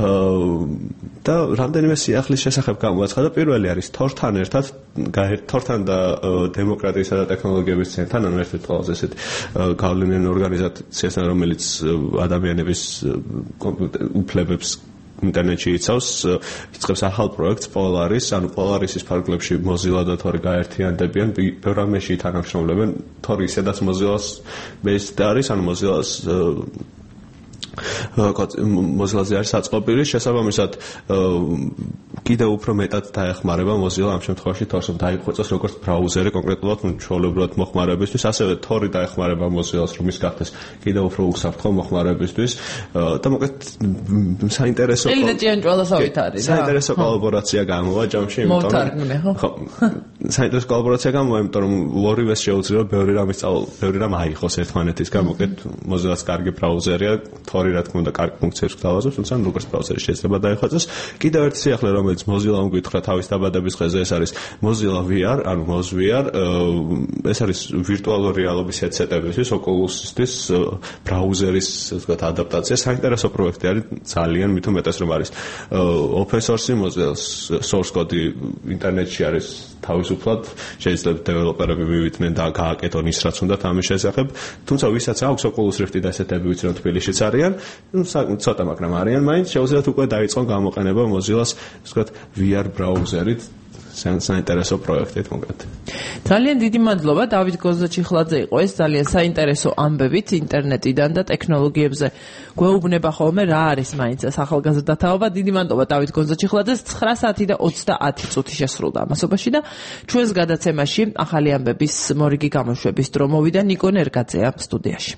Speaker 10: და რამდენიმე სიახლის შესახებ გამოაცხადა. პირველი არის Tor-თან ერთად, Tor-თან და დემოკრატიისა და ტექნოლოგიების ცენტრთან, ანუ ერთ-ერთი ყველაზე ესეთი გავლენიანი ორგანიზაციასთან, რომელიც ადამიანების უფლებებს ინტერნეტში იცავს, იწყებს ახალ პროექტს Polaris, ანუ Polaris-ის ფარგლებში Mozilla და Tor გაერთიანდებიან, ბევრ რამეში თანამშრომლებენ. Tor ისედაც Mozilla-ს based არის, ანუ Mozilla-ს Mozilla-ზე არის საწყობილი, შესაბამისად კიდევ უფრო მეტად დაეხმარება Mozilla ამ შემთხვევაში Tor-ს დაიხვეწოს როგორც ბრაუზერი კონკრეტულად ჩვეულებრივად მოხმარებისთვის, ასევე Tor-ი დაეხმარება Mozilla-ს რომ ის გახდეს კიდევ უფრო უსაფრთხო მოხმარებისთვის და მოკლედ საინტერესო საინტერესო კოლაბორაცია გამოვა ჯამში, იმიტომ რომ საინტერესო კოლაბორაცია გამოვა, იმიტომ რომ ორივეს შეუძლია ბევრი რამ ისწავლო, ბევრი რამ აიღოს ერთმანეთისგან, მოკლედ Mozilla-ს კარგი ბრაუზერია, Tor-ი რა თქმა უნდა კარგი ფუნქციებს გთავაზობს, თუმცა როგორც ბრაუზერი შეიძლება დაიხვეწოს. კიდევ ერთი სიახლე, რომელიც Mozilla-მ გითხრა თავის დაბადების დღეზე, ეს არის Mozilla V R, ანუ Moz V R, ეს არის ვირტუალური რეალობის headset-ებისთვის, Oculus-ისთვის ბრაუზერის, ასე ვთქვათ, ადაპტაცია. საინტერესო პროექტი არის ძალიან, მით უმეტეს რომ არის open source, Mozilla-ს source code ინტერნეტში არის თავისუფლად, შეიძლება დეველოპერები მივიდნენ და გააკეთონ ის რაც უნდათ ამის შესახებ, თუმცა ვისაც აქვს Oculus Rift და ესეთები ვიცი რომ თბილისშიც არიან, ცოტა მაგრამ არიან, მაინც შეუძლიათ უკვე დაიწყონ გამოყენება Mozilla-ს, ასე ვთქვათ, V R ბრაუზერით. საინტერესო პროექტით მოკლედ.
Speaker 2: ძალიან დიდი მადლობა დავით გოზოჩიხლაძე იყო ეს ძალიან საინტერესო ამბებით ინტერნეტიდან და ტექნოლოგიებზე გვეუბნება ხოლმე რა არის მაინც ეს ახალგაზრდა თაობა. დიდი მადლობა დავით გოზოჩიხლაძეს. ცხრა საათი და ოცდაათი წუთი შესრულდა ამასობაში და ჩვენს გადაცემაში ახალი ამბების მორიგი გამოშვების დრო მოვიდა ნიკო ნერგაძეა სტუდიაში.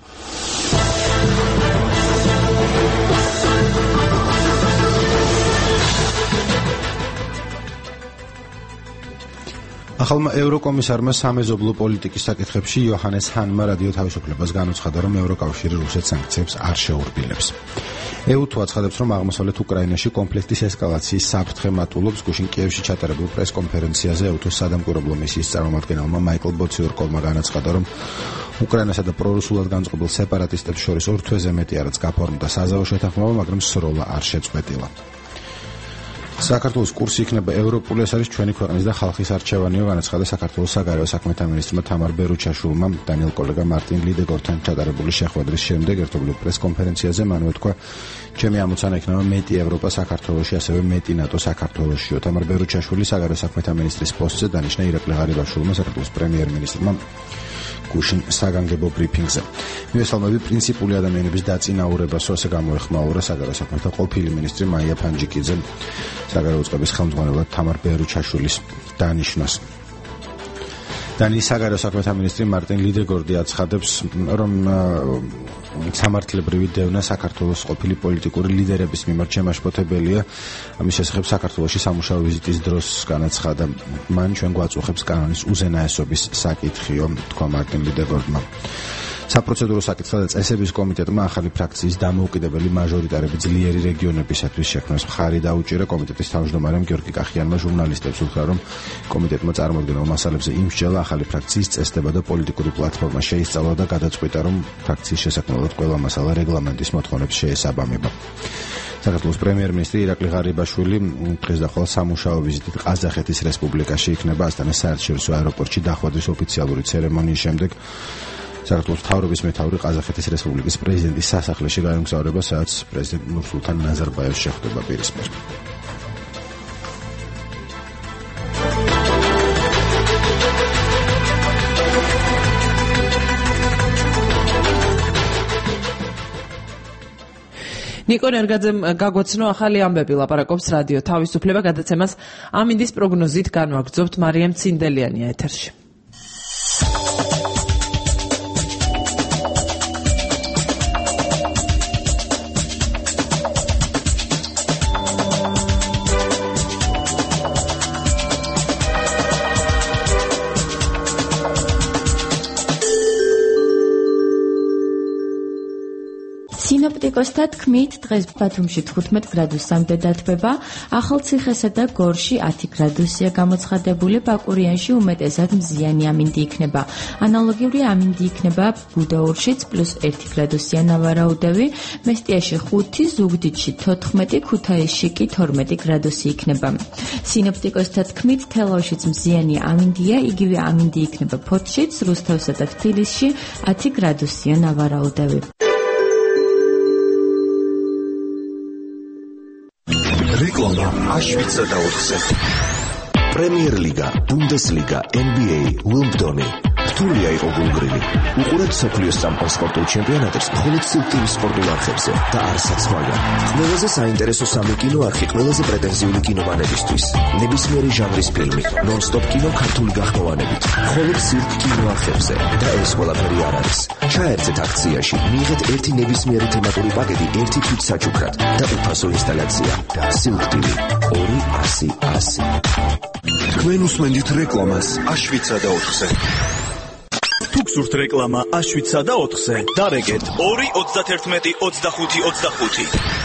Speaker 3: ახალმა ევროკომისარმა სამეზობლო პოლიტიკის საკითხებში იოჰანეს ჰანმა რადიო თავისუფლებას განუცხადა, რომ ევროკავშირი რუსეთს სანქციებს არ შეურბილებს. E U თუ აცხადებს, რომ აღმოსავლეთ უკრაინაში კონფლიქტის ესკალაციის საფრთხე მატულობს. გუშინ კიევში ჩატარებულ პრეს-კონფერენციაზე E U-ს სადამკვირვებლო მისიის წარმომადგენელმა მაიკლ ბოციორკოვმა განაცხადა, რომ უკრაინასა და პრორუსულად განწყობილ სეპარატისტებს შორის ორ თვეზე მეტი არაც გაფორმდა საზავო შეთანხმება, მაგრამ სროლა არ შეწყვეტილა. საქართველოს კურსი იქნება ევროპული, ეს არის ჩვენი ქვეყნის და ხალხის არჩევანიო, განაცხადა საქართველოს საგარეო საქმეთა მინისტრმა თამარ ბერუჩაშვილმა დანიელ კოლეგა მარტინ ლიდეგორთან ჩატარებული შეხვედრის შემდეგ ერთობლივ პრეს-კონფერენციაზე. მან უთქვა, ჩემი ამოცანა იქნება მეტი ევროპა საქართველოში, ასევე მეტი ნატო საქართველოშიო. თამარ ბერუჩაშვილი საგარეო საქმეთა მინისტრის პოსტზე დანიშნა ირაკლი ღარიბაშვილმა საქართველოს პრემიერ-მინისტრმა გუშინ საგანგებო ბრიფინგზე. მივესალმები პრინციპული ადამიანების დაწინაურებას, როცა გამოეხმაურა საგარეო საქმეთა ყოფილი მინისტრი მაია ფანჯიკიძე საგარეო უწყების ხელმძღვანელად თამარ ბერუჩაშვილის დანიშვნას. დანიის საგარეო საქმეთა მინისტრი მარტინ ლიდეგორდი აცხადებს, რომ სამართლებრივი დევნა საქართველოს ყოფილი პოლიტიკური ლიდერების მიმართ შემაშფოთებელია. ამის შესახებ საქართველოში სამუშაო ვიზიტის დროს განაცხადა, მან ჩვენ გვაწუხებს კანონის უზენაესობის საკითხიო, თქვა მარტინ ლიდეგორდმა. საპროცედურო საკითხთა და წესების კომიტეტმა ახალი ფრაქციის დამოუკიდებელი მაჟორიტარები ძლიერი რეგიონებისათვის შექმნას მხარი დაუჭირა. კომიტეტის თავმჯდომარემ გიორგი კახიანმა ჟურნალისტებს უთხრა, რომ კომიტეტმა წარმოადგენელ მასალებზე იმსჯელა ახალი ფრაქციის წესდება და პოლიტიკური პლატფორმა შეისწავლა და გადაწყვიტა, რომ ფრაქციის შესაქმნელად ყველა მასალა რეგლამენტის მოთხოვნებს შეესაბამება. საქართველოს პრემიერ-მინისტრი ირაკლი ღარიბაშვილი დღეს და ხვალ სამუშაო ვიზიტით ყაზახეთის რესპუბლიკაში იქნება. ასტანის საერთაშორისო აეროპორტში დახვედრის ოფიციალური ცერემონიის შემდეგ საქართველოს მთავრობის მეთაური ყაზახეთის რესპუბლიკის პრეზიდენტის სასახლეში გაემგზავრება, სადაც პრეზიდენტ ნურსულთან ნაზარბაევს შეხვდება პირისპირ.
Speaker 2: ნიკო ნერგაძემ გაგვაცნო ახალი ამბები, ლაპარაკობს რადიო თავისუფლება გადაცემას ამინდის პროგნოზით განვაგრძობთ. მარიამ ცინდელიანია ეთერში.
Speaker 9: სინოპტიკოსთა თქმით, დღეს ბათუმში თხუთმეტ გრადუსამდე დათბება, ახალციხესა და გორში ათი გრადუსია გამოცხადებული, ბაკურიანში უმეტესად მზიანი ამინდი იქნება. ანალოგიური ამინდი იქნება ბუდაურშიც პლუს ერთი გრადუსია ნავარაუდევი, მესტიაში ხუთი, ზუგდიდში თოთხმეტი, ქუთაისში კი თორმეტი გრადუსი იქნება. სინოპტიკოსთა თქმით, თელავშიც მზიანი ამინდია, იგივე ამინდი იქნება ფოთშიც, რუსთავსა და თბილისში ათი გრადუსია ნავარაუდევი.
Speaker 11: რეკლამა აშვიცა და ოთხზე. პრემიერ ლიგა, ბუნდესლიგა, N B A, უიმბლდონი.
Speaker 12: რთულია იყო გულგრილი. უყურეთ მსოფლიოს წამყვან სპორტულ ჩემპიონატებს მხოლოდ სილტირის სპორტულ არხებზე და არასაც მაგრამ. ყველაზე საინტერესო სამი კინოარხი ყველაზე პრეტენზიული კინომანებისთვის. ნებისმიერი ჟანრის ფილმი, ნონ-სტოპ კინო ქართული გახმოვანებით. მხოლოდ სილტ კინოარხებზე და ეს ყველაფერი არ არის. ჩაერთეთ აქციაში, მიიღეთ ერთი ნებისმიერი თემატური პაკეტი ერთი თვით საჩუქრად და უფასო ინსტალაცია. სილტილი ორი ასი ასი.
Speaker 11: თქვენ უსმენთ რეკლამას აშვიცა და ოთხზე. თუ გსურთ რეკლამა აშვიცა და ოთხზე, დარეგეთ ორი ოცდათერთმეტი ოცდახუთი ოცდახუთი.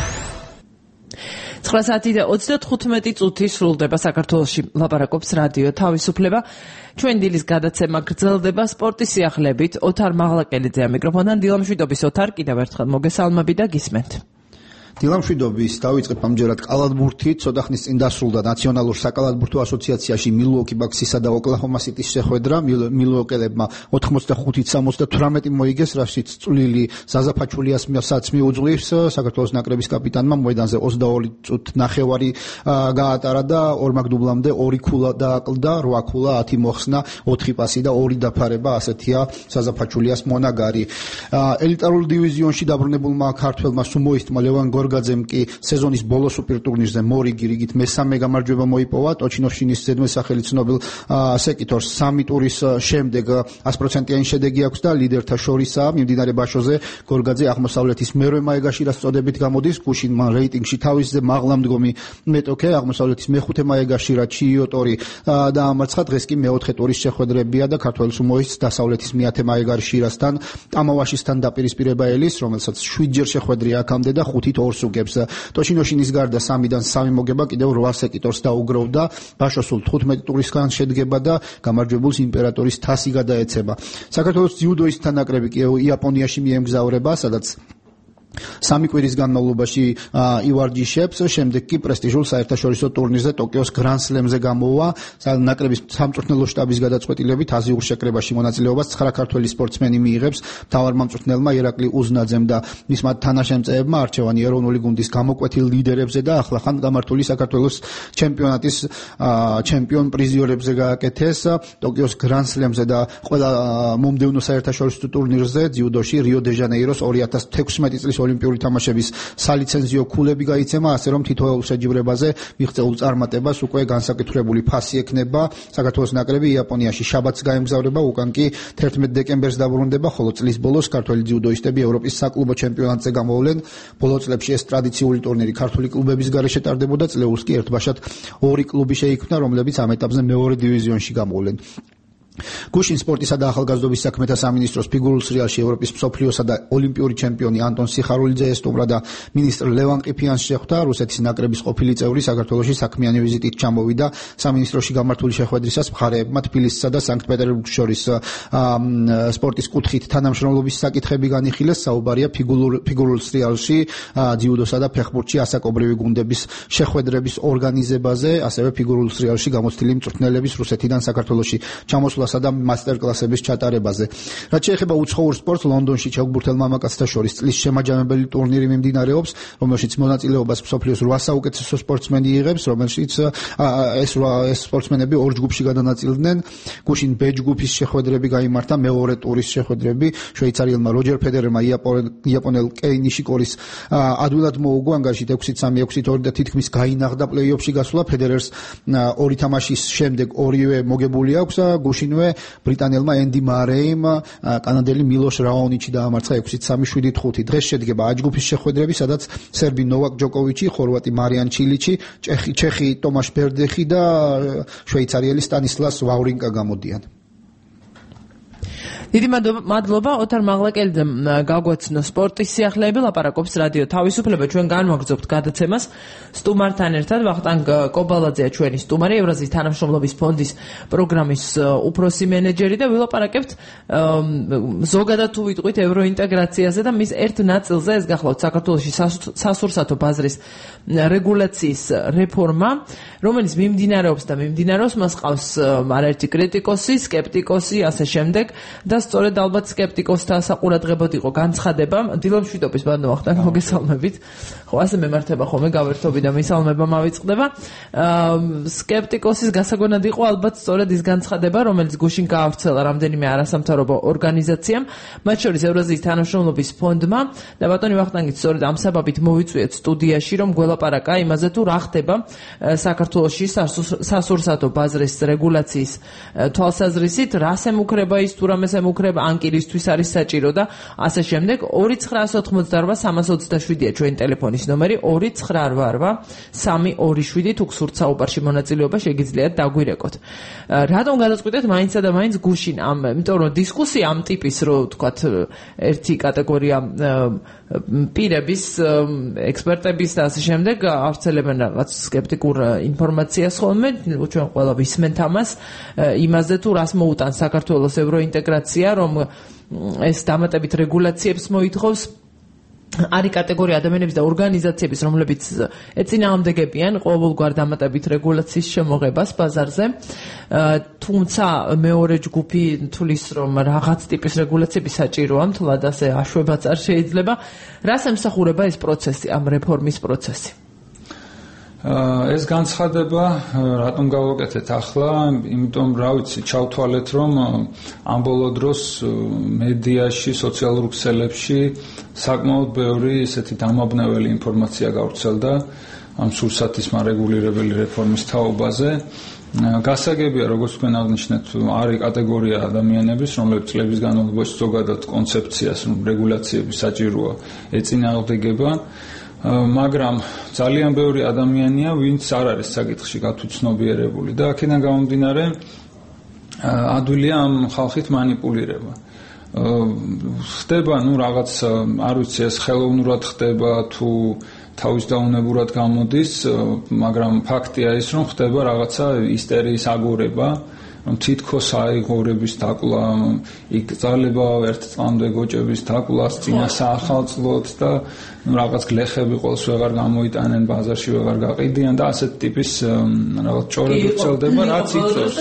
Speaker 2: ცხრა საათი და ოცდათხუთმეტი წუთი სრულდება საქართველოში. ლაპარაკობს რადიო თავისუფლება. ჩვენ დილის გადაცემა გრძელდება სპორტის სიახლეებით. ოთარ მაღლაკელიძე მიკროფონთან, დილამშვიდობის ოთარ, კიდევ ერთხელ მოგესალმები და გისმენთ.
Speaker 13: დილამშვიდობის დავიწყებ ამჯერად კალათბურთით. ცოტა ხნის წინ დასრულდა ნაციონალურ საკალათბურთო ასოციაციაში მილუოკი ბაქსისა და ოკლაჰომა სიტის შეხვედრა. მილუოკელებმა ოთხმოცდახუთი სამოცდათვრამეტი მოიგეს, რაშიც წვლილი ზაზა ფაჩულიასაც მიუძღვის. საქართველოს ნაკრების კაპიტანმა მოედანზე ოცდაორი წუთი ნახევარი გაატარა და ორმაგ დუბლამდე ორი ქულა დააკლდა, რვა ქულა, ათი მოხსნა, ოთხი პასი და ორი დაფარება. ასეთია ზაზა ფაჩულიას მონაგარი. ელიტარულ დივიზიონში დაბრუნებულმა ქართველმა სუმოისტმა ლევან გორგაძემ კი სეზონის ბოლოს სუპერ ტურნირზე მორიგი რიგით მესამე გამარჯვება მოიპოვა. ტოჩინოშინის ზედმეტსახელი ცნობილ სეკიტორს სამი ტურის შემდეგ sto პროცენტიანი შედეგი აქვს და ლიდერთა შორისაა. მიმდინარე ბაშოზე გორგაძე აღმოსავლეთის მერვე მაეგაშირას წოდებით გამოდის. გუშინ მან რეიტინგში თავისზე მაღლა მდგომი მეტოქე აღმოსავლეთის მეხუთე მაეგაშირა ჩიოტორი დაამარცხა. დღეს კი მეოთხე ტურის შეხვედრებია და ქართველ სუმოისტს დასავლეთის მეათე მაეგაშირასთან ტამავაშისთან დაპირისპირება ელის, რომელსაც შვიდჯერ შეხვედრია აქამდე და ხუთით ორს უგებს. ტოჩინოშინის გარდა სამიდან სამი მოგება კიდევ რვა სეკიტორს დაუგროვდა. ბაშო სულ თხუთმეტი ტურისგან შედგება და გამარჯვებულს იმპერატორის თასი გადაეცემა. საქართველოს ძიუდოისტთა ნაკრები კი იაპონიაში მიემგზავრება, სადაც სამი კვირის განმავლობაში ივარჯიშებს, შემდეგ კი პრესტიჟულ საერთაშორისო ტურნირზე ტოკიოს გრან-სლემზე გამოვა. ნაკრების სამწვრთნელო შტაბის გადაწყვეტილებით აზიურ შეკრებაში მონაწილეობას ცხრა ქართველი სპორტსმენი მიიღებს. მთავარ მომწვრთნელმა ირაკლი უზნაძემ და მისმა თანაშემწეებმა არჩევანი ეროვნული გუნდის გამოკვეთილ ლიდერებზე და ახლახან გამართული საქართველოს ჩემპიონატის ჩემპიონ პრიზიორებზე გააკეთეს. ტოკიოს გრან-სლემზე და ყველა მომდევნო საერთაშორისო ტურნირზე ძიუდოში რიო-დე-ჟანეიროს ორი ათას თექვსმეტი წლის ოლიმპიური თამაშების სალიცენზიო ქულები გაიცემა, ასე რომ თითოეულ შეჯიბრებაზე მიღწეულ წარმატებას უკვე განსაკუთრებული ფასი ექნება. საქართველოს ნაკრები იაპონიაში შაბათს გაემგზავრება, უკან კი თერთმეტ დეკემბერს დაბრუნდება, ხოლო წლის ბოლოს ქართველი ძიუდოისტები ევროპის საკლუბო ჩემპიონატზე გამოვლენ. ბოლო წლებში ეს ტრადიციული ტურნირი ქართული კლუბების გარეშე ტარდებოდა, წლეულს კი ერთბაშად ორი კლუბი შეიქმნა, რომლებიც ამ ეტაპზე მეორე დივიზიონში გამოვლენ. გუშინ სპორტისა და ახალგაზრდობის საქმეთა სამინისტროს ფიგურულ სრიალში ევროპის მსოფლიოსა და ოლიმპიური ჩემპიონი ანტონ სიხარულიძე ესტუმრა და მინისტრ ლევან ყიფიანს შეხვდა. რუსეთის ნაკრების ყოფილი წევრი საქართველოში საქმიანი ვიზიტით ჩამოვიდა. სამინისტროში გამართული შეხვედრისას მხარეებმა თბილისსა და სანქტ-პეტერბურგს შორის სპორტის კუთხით თანამშრომლობის საკითხები განიხილეს. საუბარია ფიგურულ სრიალში ძიუდოსა და ფეხბურთში ასაკობრივი გუნდების შეხვედრების ორგანიზებაზე, ასევე ფიგურულ სრიალში გამოცდილი მწვრთნელების რუსეთიდან საქართველოში ჩამოსვლას და მასტერკლასების ჩატარებაზე. რაც შეეხება უცხოურ სპორტს, ლონდონში ჩოგბურთელ მამაკაცთა შორის წლის შემაჯამებელი ტურნირი მიმდინარეობს, რომელშიც მონაწილეობას მსოფლიოს რვა საუკეთესო სპორტსმენი იღებს, რომელშიც ეს ეს სპორტსმენები ორ ჯგუფში გადანაწილდნენ. გუშინ ბ ჯგუფის შეხვედრები გაიმართა, მეორე ტურის შეხვედრები შვეიცარიელმა როჯერ ფედერერმა იაპონელ კეი ნიშიკორის ადვილად მოუგო, ანგარიშით ექვსით სამი ექვსით ორი და თითქმის გაინაღდა პლეი-ოფში გასვლა. ფედერერს ორი თამაშის შემდეგ ორივე მოგებული აქვს. გუშინვე ბრიტანელმა ენდი მარეიმ კანადელი მილოშ რაონიჩი დაამარცხა ექვსით სამი შვიდით ხუთი. დღეს შედგება ა ჯგუფის შეხვედრები, სადაც სერბი ნოვაკ ჯოკოვიჩი, ხორვატი მარიან ჩილიჩი, ჩეხი ჩეხი ტომაშ ბერდეხი და შვეიცარიელი სტანისლას ვავრინკა გამოდიან.
Speaker 2: დიდი მადლობა ოთარ მაღლაკელიძემ გაგვაცნო სპორტის სიახლეები. ლაპარაკობს რადიო თავისუფლება. ჩვენ განვაგრძობთ გადაცემას სტუმართან ერთად. ვახტანგ კობალაძეა ჩვენი სტუმარი, ევრაზიის თანამშრომლობის ფონდის პროგრამის უფროსი მენეჯერი და ვილაპარაკებთ ზოგადად თუ ვიტყვით ევროინტეგრაციაზე და მის ერთ ნაწილზე, ეს გახლავთ საქართველოში სასურსათო ბაზრის რეგულაციის რეფორმა, რომელიც მიმდინარეობს და მიმდინარეობს, მას ყავს არაერთი კრიტიკოსი, სკეპტიკოსი, ასე შემდეგ და სწორედ ალბათ სკეპტიკოსთა საყურადღებოდ იყო განცხადება დილამშვიდობის ბანდო ახთან მოგესალმებით. ხო, ასე მემართება ხოლმე გავერთობი და მისალმება მავიწყდება. სკეპტიკოსის გასაგონად იყო ალბათ სწორედ ის განცხადება, რომელიც გუშინ გაავრცელა რამდენიმე არასამთავრობო ორგანიზაციამ, მათ შორის ევრაზიის თანამშრომლობის ფონდმა და ბატონი ვახტანგიც სწორედ ამ საბაბით მოვიწვიეთ სტუდიაში, რომ გველაპარაკა იმაზე თუ რა ხდება საქართველოში სასურსათო ბაზრის რეგულაციის თვალსაზრისით, რას ემუქრება ის, თუ რამეს ემუქრება, ან კი რისთვის არის საჭირო და ასე შემდეგ. ორი ცხრაას ოთხმოცდაორვა სამას ოცდაშვიდია ჩვენი ტელეფონის ნომერი ორი ცხრა რვა რვა სამი ორი შვიდი თუ გსურთ საუბარში მონაწილეობა შეგიძლიათ დაგვირეკოთ. რატომ გადაწყვიტეთ მაინცსა და მაინც გუშინ ამ, იმიტომ რომ დისკუსია ამ ტიპის, რო ვთქვათ, ერთი კატეგორია პირების, ექსპერტების და ასე შემდეგ ავრცელებენ რაღაც სკეპტიკურ ინფორმაციას ხოლმე, ჩვენ ყველა ვისმენთ ამას, იმაზე თუ რას მოუტანს საქართველოს ევროინტეგრაცია, რომ ეს დამატებით რეგულაციებს მოითხოვს. არის კატეგორია ადამიანების და ორგანიზაციების, რომლებიც ეწინააღმდეგებიან ყოველგვარ დამატებით რეგულაციის შემოღებას ბაზარზე. თუმცა მეორე ჯგუფი თulis რომ რაღაც ტიპის რეგულაციები საჭიროა, მთლად ასე აშვებაც არ შეიძლება. რას ემსახურება ეს პროცესი, ამ რეფორმის პროცესი?
Speaker 14: ეს განცხადება რატომ გავაკეთეთ ახლა, იმიტომ რა ვიცი, ჩავთვალეთ რომ ამ ბოლო დროს მედიაში, სოციალურ ქსელებში საკმაოდ ბევრი ესეთი დამაბნეველი ინფორმაცია გავრცელდა ამ სურსათის მარეგულირებელი რეფორმის თაობაზე. გასაგებია, როგორც თქვენ აღნიშნეთ, არის კატეგორია ადამიანების, რომლებიც წლების განმავლობაში ზოგადად კონცეფციას, რომ რეგულაციების საჭიროა ეწინააღმდეგება, მაგრამ ძალიან ბევრი ადამიანია, ვინც არ არის საკითხში გათუცნობიერებული და აქედან გამომდინარე ადვილია ამ ხალხით მანიპულირება. ხდება, ну, რაღაც, არ ვიცი, ეს ხელოვნურად ხდება თუ თავისდაუნებურად გამოდის, მაგრამ ფაქტია ის, რომ ხდება რაღაცა ისტერიის აგორება, რომ თითქოს აიღორების დაკლა, იქ ძალება ერთ წამდე გოჭების დაკვლას წინა საახალწლოდ და ну რაღაც გლეხები ყოველს ვეღარ გამოიტანენ, ბაზარში ვეღარ გაყიდიან და ასეთ ტიპის რაღაც ჭორები ვრცელდება, რაც იწვევს.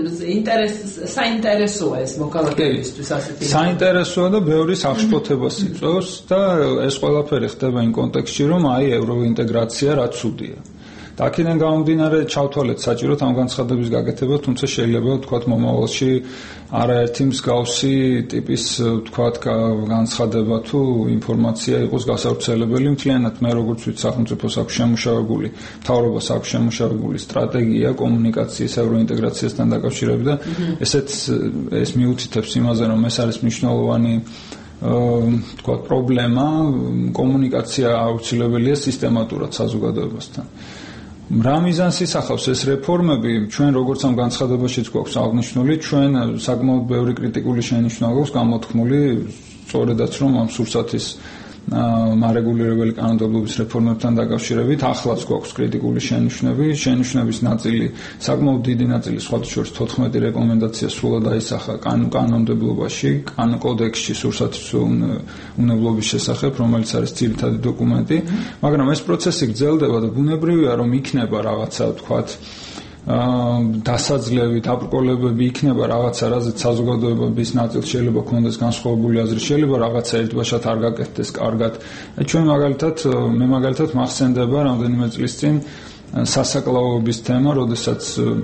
Speaker 14: საინტერესოა ეს მოქალაქეებისთვის ასეთი. საინტერესოა და ბევრი აღშფოთებას იწვევს და ეს ყველაფერი ხდება იმ კონტექსტში, რომ აი ევროინტეგრაცია რა ცუდია. და აქედან გამომდინარე ჩავთვალეთ საჭიროდ ამ განცხადების გაკეთება, თუმცა შეიძლება ვთქვათ მომავალში არაერთი მსგავსი ტიპის ვთქვათ განცხადება თუ ინფორმაცია იყოს გასავრცელებელი. მთლიანად მე როგორც ვიცი, სახელმწიფოს აქვს შემუშავებული, მთავრობას აქვს შემუშავებული სტრატეგია კომუნიკაციის ევროინტეგრაციასთან დაკავშირებით და ესეც ეს მიუთითებს იმაზე, რომ ეს არის მნიშვნელოვანი ვთქვათ პრობლემა, კომუნიკაცია აუცილებელია სისტემატურად საზოგადოებასთან. რა მიზანს ისახავს ეს რეფორმები? ჩვენ როგორც ამ განცხადებაშიც გვაქვს აღნიშნული, ჩვენ საკმაოდ ბევრი კრიტიკული შენიშვნა გვაქვს გამოთქმული, სწორედაც რომ ამ სურსათის მარეგულირებელი კანონმდებლობის რეფორმებთან დაკავშირებით ახლაც გვაქვს კრიტიკული შენიშვნები. შენიშვნების ნაწილი, საკმაოდ დიდი ნაწილი, სხვათა შორის თოთხმეტი რეკომენდაცია სრულად აისახა კანონმდებლობაში, კანონ კოდექსში სურსათის უნებლობის შესახებ, რომელიც არის ძირითადი დოკუმენტი, მაგრამ ეს პროცესი გრძელდება და ბუნებრივია, რომ იქნება რაღაცა, ვთქვათ, დასაძლევი, დაბრკოლებები იქნება რაღაცა, რაზეც საზოგადოების ნაწილს შეიძლება ქონდეს განსხვავებული აზრი, შეიძლება რაღაცა ერთბაშად არ გაკეთდეს კარგად. ჩვენ მაგალითად, მე მაგალითად მახსენდება რამდენიმე წლის წინ სასაკლაოების თემა, როდესაც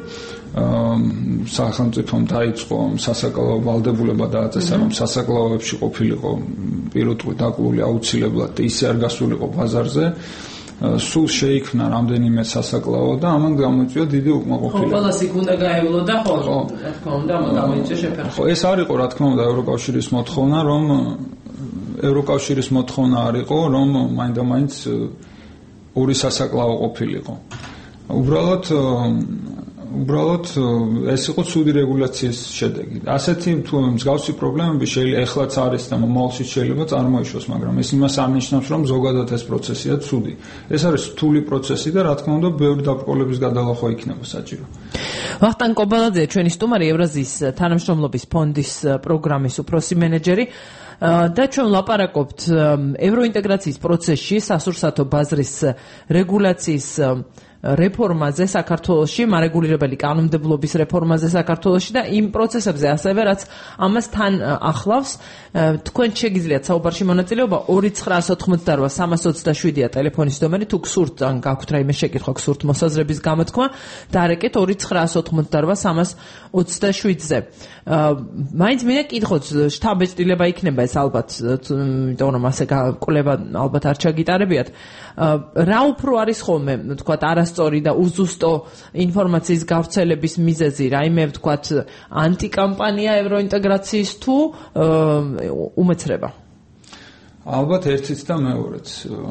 Speaker 14: სახელმწიფომ დაიწყო სასაკლაო ვალდებულება დააწესა, რომ სასაკლაოებში ყოფილიყო პირუტყვი დაკლული აუცილებლად და ისე არ გასულიყო ბაზარზე. სულ შეიქმნა რამდენიმე სასაკლაო და ამან გამოიწვია დიდი უკმაყოფილება.
Speaker 2: ყველას იქ უნდა გაევლოდა ხოლმე, რა თქმა უნდა, ამან გამოიწვია შეფერხება.
Speaker 14: ხო, ეს არ იყო, რა თქმა უნდა, ევროკავშირის მოთხოვნა, რომ ევროკავშირის მოთხოვნა არ იყო, რომ მაინდა-მაინც ორი სასაკლაო ყოფილიყო. უბრალოდ უბრალოდ ეს იყო ცუდი რეგულაციის შედეგი. ასეთი თუ მსგავსი პრობლემები შეიძლება ეხლაც არის და მომავალში შეიძლება წარმოიშვას, მაგრამ ეს იმას არ ნიშნავს, რომ ზოგადად ეს პროცესია ცუდი. ეს არის რთული პროცესი და რა თქმა უნდა, ბევრი დაბრკოლების გადალახვა იქნება საჭირო.
Speaker 2: ვახტანგ კობალაძე, ჩვენი სტუმარი, ევრაზიის თანამშრომლობის ფონდის პროგრამის უფროსი მენეჯერი. და ჩვენ ლაპარაკობთ ევროინტეგრაციის პროცესში სასურსათო ბაზრის რეგულაციის რეფორმაზე საქართველოში, მარეგულირებელი კანონმდებლობის რეფორმაზე საქართველოში და იმ პროცესებზე ასევე რაც ამას თან ახლავს. თქვენ შეგიძლიათ საუბარში მონაწილეობა ორი ცხრაას ოთხმოცდაოთხ სამას ოცდაშვიდია ტელეფონის ნომერი, თუ გსურთ ან გაქვთ რაიმე შეკითხვა, გსურთ მოსაზრების გამოთქმა, დაარეკეთ ორი ცხრაას ოთხმოცდაოთხ სამას ოცდაშვიდზე. მაინც მინდა კითხოთ, შთაბეჭდილება იქნება ეს ალბათ, იმიტომ რომ ასე კვლევა ალბათ არ ჩაგიტარებიათ. რა უფრო არის ხოლმე, თქვათ, არასწორი და უზუსტო ინფორმაციის გავრცელების მიზეზი, რაიმე ვთქვათ, ანტიკამპანია ევროინტეგრაციის თუ უმეცრება?
Speaker 14: ალბათ ერთიც და მეორეც.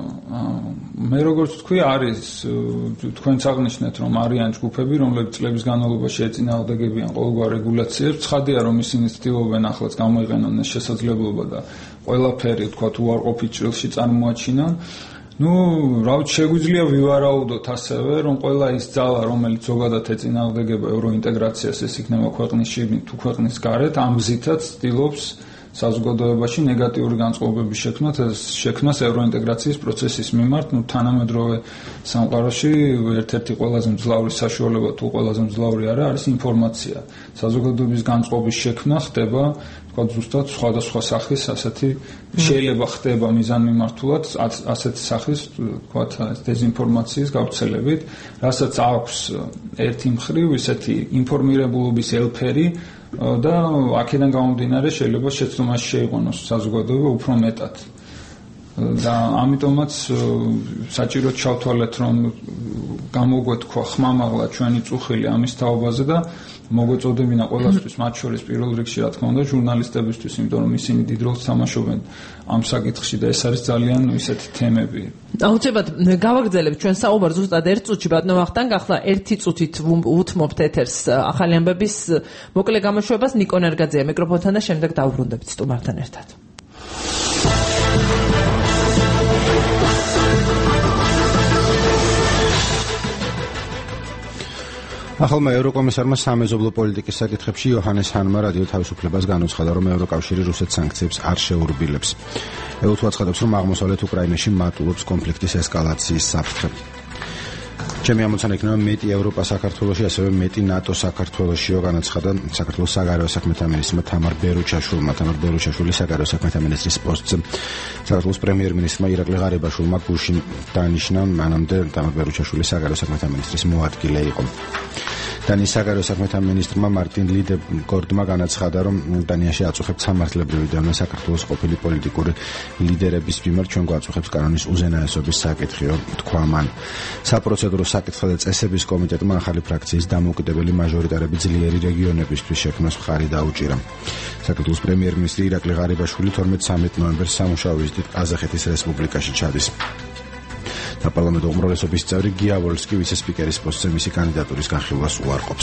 Speaker 14: მე როგორც თქვი, არის თქვენც აღნიშნეთ, რომ არიან ჯგუფები, რომლებიც წლების განმავლობაში ეწინააღმდეგებიან ყოველგვარ რეგულაციებს. ცხადია, რომ ისინი ცდილობენ ახლაც გამოიყენონ ეს შესაძლებლობა და ყველაფერი, თქვათ, უარყოფით ჭრილში წარმოაჩინონ. Ну, რავთ, შეგვიძლია ვივარაუდოთ ასევე, რომ ყველა ის ძალა, რომელიც ზოგადად ეწინააღმდეგება ევროინტეგრაციას, ეს იქნება ქვეყნის შიგნით თუ ქვეყნის გარეთ, ამ გზითაც ცდილობს საზოგადოებაში ნეგატიური განწყობების შექმნას, შექმნას ევროინტეგრაციის პროცესის მიმართ. Ну, თანამედროვე სამყაროში ერთ-ერთი ყველაზე მძლავრი საშუალება თუ ყველაზე მძლავრი არა არის ინფორმაცია. საზოგადოების განწყობის შექმნა ხდება, თქვა ზუსტად სხვადასხვა სახის ასეთი შეიძლება ხდება მიზანმიმართულად ასეთი სახის, თქვა დეზინფორმაციის გავრცელებით, რასაც აქვს ერთი მხრივ ისეთი ინფორმირებულობის ელფერი და აქედან გამომდინარე შეიძლება შეცდომაში შეიყვანოს საზოგადოება უფრო მეტად. და ამიტომაც საჭიროდ ჩავთვალეთ, რომ გამოგვეთქვა ხმამაღლა ჩვენი წუხილი ამის თაობაზე და მოგვეწოდებინა ყველასთვის, მათ შორის პირველ რიგში რა თქმა უნდა ჟურნალისტებისთვის, იმიტომ რომ ისინი დიდ როლს თამაშობენ ამ საკითხში და ეს არის ძალიან ისეთი თემები.
Speaker 2: აუცილებლად გავაგრძელებ ჩვენ საუბარს ზუსტად ერთ წუთში, ბატონო ვახტანგ, ახლა ერთი წუთით უთმობთ ეთერს ახალი ამბების მოკლე გამოშვებას. ნიკო ნერგაძეა მიკროფონთან და შემდეგ დავუბრუნდებით სტუმართან ერთად.
Speaker 3: ახალმა ევროკომისარმა სამეზობლო პოლიტიკის საკითხებში იოჰანეს ჰანმა რადიო თავისუფლებას განუცხადა, რომ ევროკავშირი რუსეთს სანქციებს არ შეურბილებს. ელუთვა ცხადებს, რომ აღმოსავლეთ უკრაინაში მატულობს კონფლიქტის ესკალაციის საფრთხე. ჩემი ამოცანა იქნება მეტი ევროპა საქართველოში, ასევე მეტი ნატო საქართველოშიო, განაცხადა საქართველოს საგარეო საქმეთა მინისტრმა თამარ ბერუჩაშვილმა. თამარ ბერუჩაშვილი საგარეო საქმეთა მინისტრის პოსტზე საქართველოს პრემიერ-მინისტრმა ირაკლი ღარიბაშვილმა გუშინ დანიშნა, მანამდე თამარ ბერუჩაშვილი საგარეო საქმეთა მინისტრის მოადგილე იყო. დანიის საგარეო საქმეთა მინისტრმა მარტინ ლიდეგორდმა განაცხადა, რომ დანიაში აწუხებს სამართლებრივი დევნა საქართველოს ყოფილი პოლიტიკური ლიდერების მიმართ, ჩვენ გვაწუხებს კანონის უზენაესობის საკითხიო, თქვა მან. საპროცედურო საკითხთა და წესების კომიტეტმა ახალი ფრაქციის დამოუკიდებელი მაჟორიტარები ძლიერი რეგიონებისთვის შექმნას მხარი დაუჭირა. საქართველოს პრემიერ-მინისტრი ირაკლი ღარიბაშვილი თორმეტ-ცამეტ ნოემბერს სამუშაო ვიზიტით ყაზახეთის რესპუბლიკაში ჩადის. საპარლამენტო უმრავლესობის წევრი გია ვოლსკი ვიცე-სპიკერის პოსტზე მისი კანდიდატურის განხილვას უარყოფს.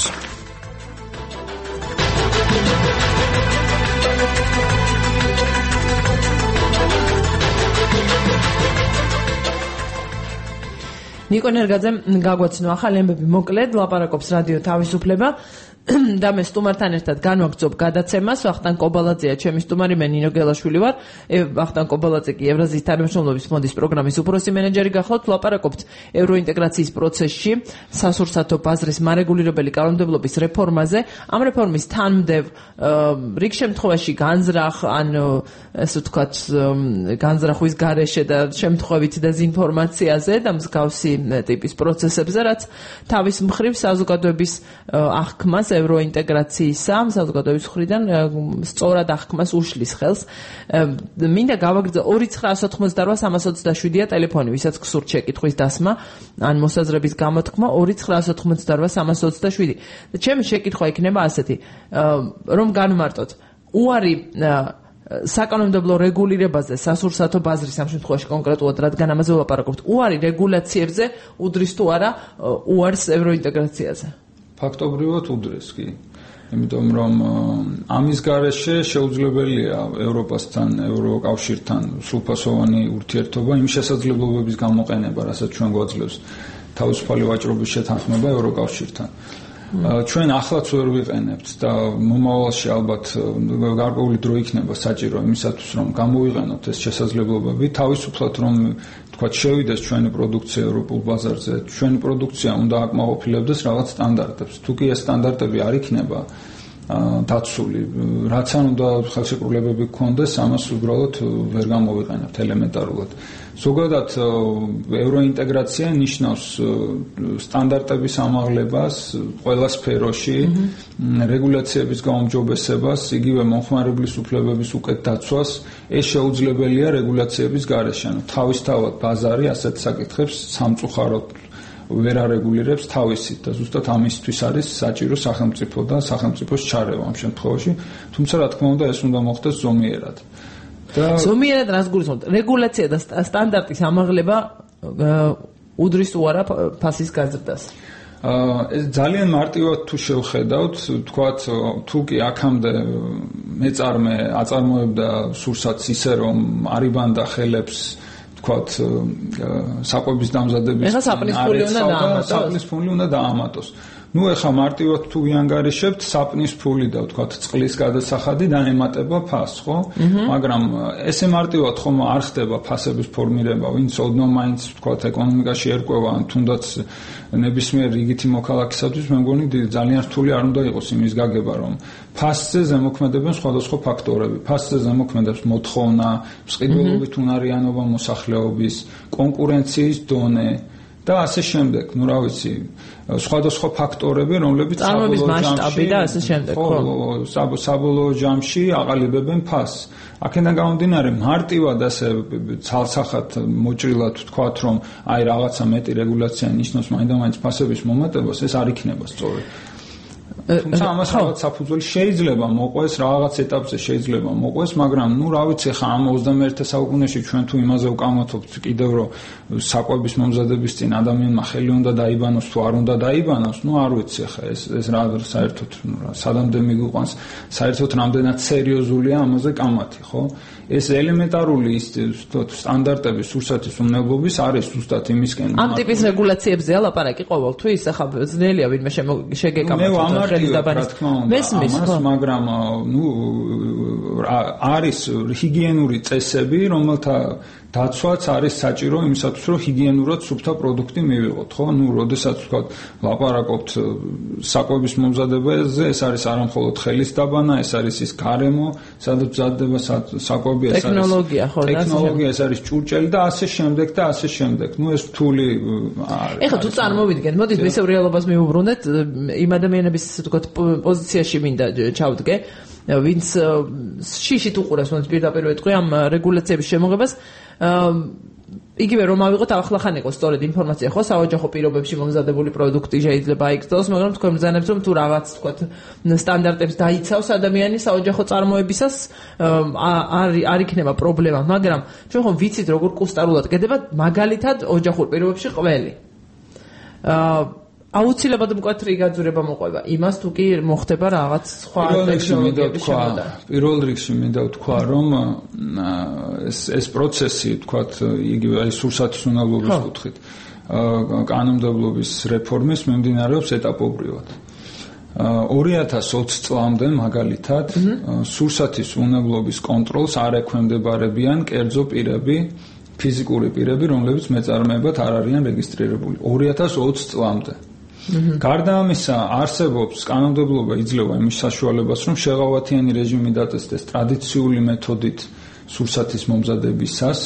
Speaker 2: ნიკო ნერგაძემ გაგვაცნო ახალი ამბები მოკლედ, ლაპარაკობს რადიო თავისუფლება და მე სტუმართან ერთად განვაგრძობ გადაცემას. ვახტანგ კობალაძეა ჩემი სტუმარი, მე ნინო გელაშვილი ვარ. ვახტანგ კობალაძე კი ევრაზიის თანამშრომლობის ფონდის პროგრამის უფროსი მენეჯერი გახლავთ. ლაპარაკობთ ევროინტეგრაციის პროცესში, სასურსათო ბაზრის მარეგულირებელი კანონმდებლობის რეფორმაზე. ამ რეფორმის თანმდევ რიგ შემთხვევაში განზრახ, ან ესე ვთქვათ, განზრახვის გარეშე და შემთხვევით დეზინფორმაციაზე და მსგავსი ტიპის პროცესებზე, რაც თავის მხრივ საზოგადოების აღქმას ევროინტეგრაციისა, საზოგადოების მხრიდან სწორად აღქმას უშლის ხელს. მინდა გავაგრძელო ორი ცხრაას ოთხმოცდაოთხ სამას ოცდაშვიდია ტელეფონი, ვისაც გსურთ შეკითხვის დასმა ან მოსაზრების გამოთქმა ორი ცხრაას ოთხმოცდაოთხ სამას ოცდაშვიდი. და ჩემი შეკითხვა იქნება ასეთი, რომ განვმარტოთ, უარი საკანონმდებლო რეგულირებაზე, სასურსათო ბაზრის ამ შემთხვევაში კონკრეტულად, რადგან ამაზე ვლაპარაკობთ, უარი რეგულაციებზე უდრის თუ არა უარს ევროინტეგრაციაზე?
Speaker 14: ფაქტობრივად უდრეს კი. იმიტომ რომ ამის გარეშე შეუძლებელია ევროპასთან, ევროკავშირთან სრულფასოვანი ურთიერთობა, იმ შესაძლებლობების გამოყენება, რასაც ჩვენ გვაძლევს თავისუფალი ვაჭრობის შეთანხმება ევროკავშირთან. ჩვენ ახლაც ვერ ვიყენებთ და მომავალში ალბათ გარკვეული დრო იქნება საჭირო იმისათვის რომ გამოვიყენოთ ეს შესაძლებლობები თავისუფლად რომ თქვა შევიდეს ჩვენი პროდუქცია ევროპულ ბაზარზე ჩვენი პროდუქცია უნდა აკმაყოფილებდეს რაღაც სტანდარტებს თუ კი ეს სტანდარტები არ იქნება დაცული რაც არ უნდა ხელშეკრულებები გქონდეს ამას უბრალოდ ვერ გამოვიყენებთ ელემენტარულად ზოგადად ევროინტეგრაცია ნიშნავს სტანდარტების ამაღლებას ყველა სფეროში რეგულაციების გაუმჯობესებას იგივე მომხმარებლის უფლებების უკეთ დაცვას ეს შეუძლებელია რეგულაციების გარეშე ანუ თავისთავად ბაზარი ასეთ საკითხებს სამწუხაროდ ვერ არეგულირებს თავისით და ზუსტად ამისთვის არის საჭირო სახელმწიფო და სახელმწიფოს ჩარევა ამ შემთხვევაში თუმცა რა თქმა უნდა ეს უნდა მოხდეს ზომიერად და
Speaker 2: ზომიერად რას გულისხმობთ რეგულაცია და სტანდარტის ამაღლება უდრის უარა ფასის გაზრდას
Speaker 14: ეს ძალიან მარტივად თუ შევხედავთ თქვათ თუ კი აქამდე მეწარმე აწარმოებდა სურსათს ისე რომ არიბანდა ხელებს თქვათ საკვების დამზადების
Speaker 2: ეხლა საპნის ფული უნდა დაამატოს
Speaker 14: საპნის ფული უნდა დაამატოს ნუ ეხლა მარტივად თუ ვიანგარიშებთ საპნის ფული და თქვათ წყლის გადასახადი დაემატება ფასს ხო მაგრამ ესე მარტივად ხომ არ ხდება ფასების ფორმირება ვინც ოდნავ მაინც თქვათ ეკონომიკაში ერკვევა ან თუნდაც ნებისმიერ რიგითი მოქალაქისათვის მე მგონი ძალიან რთული არ უნდა იყოს იმის გაგება რომ ფასზე ზემოქმედებენ სხვადასხვა ფაქტორები ფასზე ზემოქმედებს მოთხოვნა მსყიდველობით უნარიანობა მოსახლეობის კონკურენციის დონე და ასე შემდეგ, ну, რა ვიცი, სხვადასხვა ფაქტორები, რომლებიც
Speaker 2: წარმოების მასშტაბი და ასე შემდეგ,
Speaker 14: ხო, საბოლოო ჯამში აყალიბებენ ფასს. აქედან გამომდინარე, მარტივად ასე ცალსახად მოჭრილად ვთქვათ, რომ აი რაღაცა მეტი რეგულაცია ნიშნავს მაინდა-მაინც ფასების მომატებას, ეს არ იქნება სწორი. თუმცა ამას რაღაც საფუძველი შეიძლება მოყვეს, რაღაც ეტაპზე შეიძლება მოყვეს, მაგრამ ნუ რა ვიცი ხა ამ ოცდამეერთე საუკუნეში ჩვენ თუ იმაზე ვკამათობთ კიდევ რომ საკვების მომზადების წინ ადამიანმა ხელი უნდა დაიბანოს თუ არ უნდა დაიბანოს, ნუ არ ვიცი ხა ეს ეს რა საერთოდ სადამდე მიგვიყვანს, საერთოდ რამდენად სერიოზულია ამაზე კამათი, ხო? ეს ელემენტარული ის სტანდარტები სურსათის უმნელობის არის ზუსტად იმისკენ.
Speaker 2: ამ ტიპის რეგულაციებზე ალაპარაკი ყოველთვის ახლა ძნელია ვინმე შეგეკამათოს ხელის დაბანის. მესმის,
Speaker 14: მაგრამ ნუ არის ჰიგიენური წესები, რომელთა დაცვაც არის საჭირო იმისათვის, რომ ჰიგიენურად სუფთა პროდუქტი მივიღოთ, ხო? ნუ, როდესაც თქვა ლაპარაკობთ საკვების მომზადებაზე, ეს არის არამხოლოდ ხელის დაბანა, ეს არის ის გარემო, სადაც მზადდება საკვები, ეს არის
Speaker 2: ტექნოლოგია, ხო,
Speaker 14: ტექნოლოგია, ეს არის ჭურჭელი და ასე შემდეგ და ასე შემდეგ. ნუ ეს რთული
Speaker 2: ეხლა თუ წარმოვიდგენთ, მოდით მისევ რეალობას მივუბრუნდეთ, იმ ადამიანების თქვა პოზიციაში მინდა ჩავდგე, ვინც შიშით უყურებს მოდი პირდაპირ ვეთქვი ამ რეგულაციების შემოღებას იგივე რომ ავიღოთ ახლახან იყოს სწორედ ინფორმაცია ხო საოჯახო პირობებში მომზადებული პროდუქტი შეიძლება აიგრძელოს მაგრამ თქვენ ბრძანებთ რომ თუ რაღაც თქვა სტანდარტებს დაიცავს ადამიანი საოჯახო წარმოებისას არ არ იქნება პრობლემა მაგრამ ჩვენ ხომ ვიცით როგორ კუსტარულად კედება მაგალითად ოჯახურ პირობებში ყველი აუცილებლად მკვეთრი გაზრება მოყვება იმას თუ კი მოხდება რაღაც სხვა ტექნოლოგიების შემოდარება.
Speaker 14: პირველ რიგში მინდა ვთქვა, რომ ეს ეს პროცესი, ვთქვათ, იგივე აი სურსათის უნალობის კუთხით, კანონმდებლობის რეფორმის მიმდინარეობს ეტაპობრივად. ორი ათას ოცი წლამდე მაგალითად სურსათის უნალობის კონტროლს არ ექვემდებარებიან კერძო პირები, ფიზიკური პირები, რომლებიც მეწარმეებად არ არიან რეგისტრირებული. ორი ათას ოცი წლამდე. გარდა ამისა, არსებობს კანონმდებლობა იძლევა იმის საშუალებას, რომ შეღავათიანი რეჟიმი დაწესდეს ტრადიციული მეთოდით სურსათის მომზადებისას.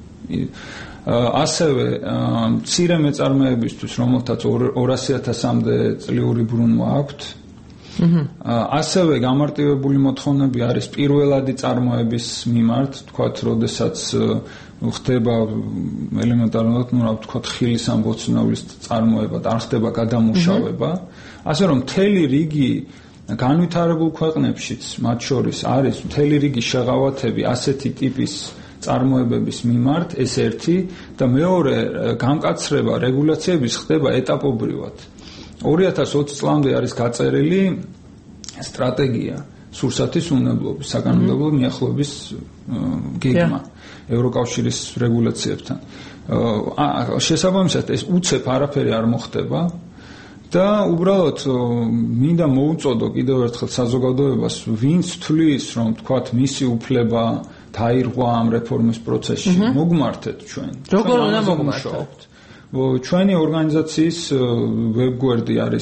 Speaker 14: ასევე მცირე მეწარმეებისთვის, რომელთაც ორასი ათასამდე წლიური ბრუნვა აქვთ. ასევე გამარტივებული მოთხოვნები არის პირველადი წარმოების მიმართ, თქვათ, როდესაც ხდება ელემენტარულად, ну, რა ვთქვათ, ხილის ან ბოცნაულის წარმოება და არ ხდება გადამუშავება, ასე რომ მთელი რიგი განვითარებულ ქვეყნებშიც, მათ შორის არის მთელი რიგი შეღავათები ასეთი ტიპის წარმოებების მიმართ, ეს ერთი და მეორე გამკაცრება რეგულაციების ხდება ეტაპობრივად. ორი ათას ოცი წლამდე არის გაწერილი სტრატეგია სურსათის უნებლობის, საკანონმდებლო მიახლოების გეგმა ევროკავშირის რეგულაციებთან. შესაბამისად ეს უცებ არაფერი არ მოხდება და უბრალოდ მინდა მოუწოდო კიდევ ერთხელ საზოგადოებას, ვინც თვლის, რომ თქვათ მისი უფლება დაირღვა ამ რეფორმის პროცესში, მოგმართეთ ჩვენ.
Speaker 2: როგორ უნდა მოგმართოთ?
Speaker 14: ჩვენი ორგანიზაციის ვებგვერდი არის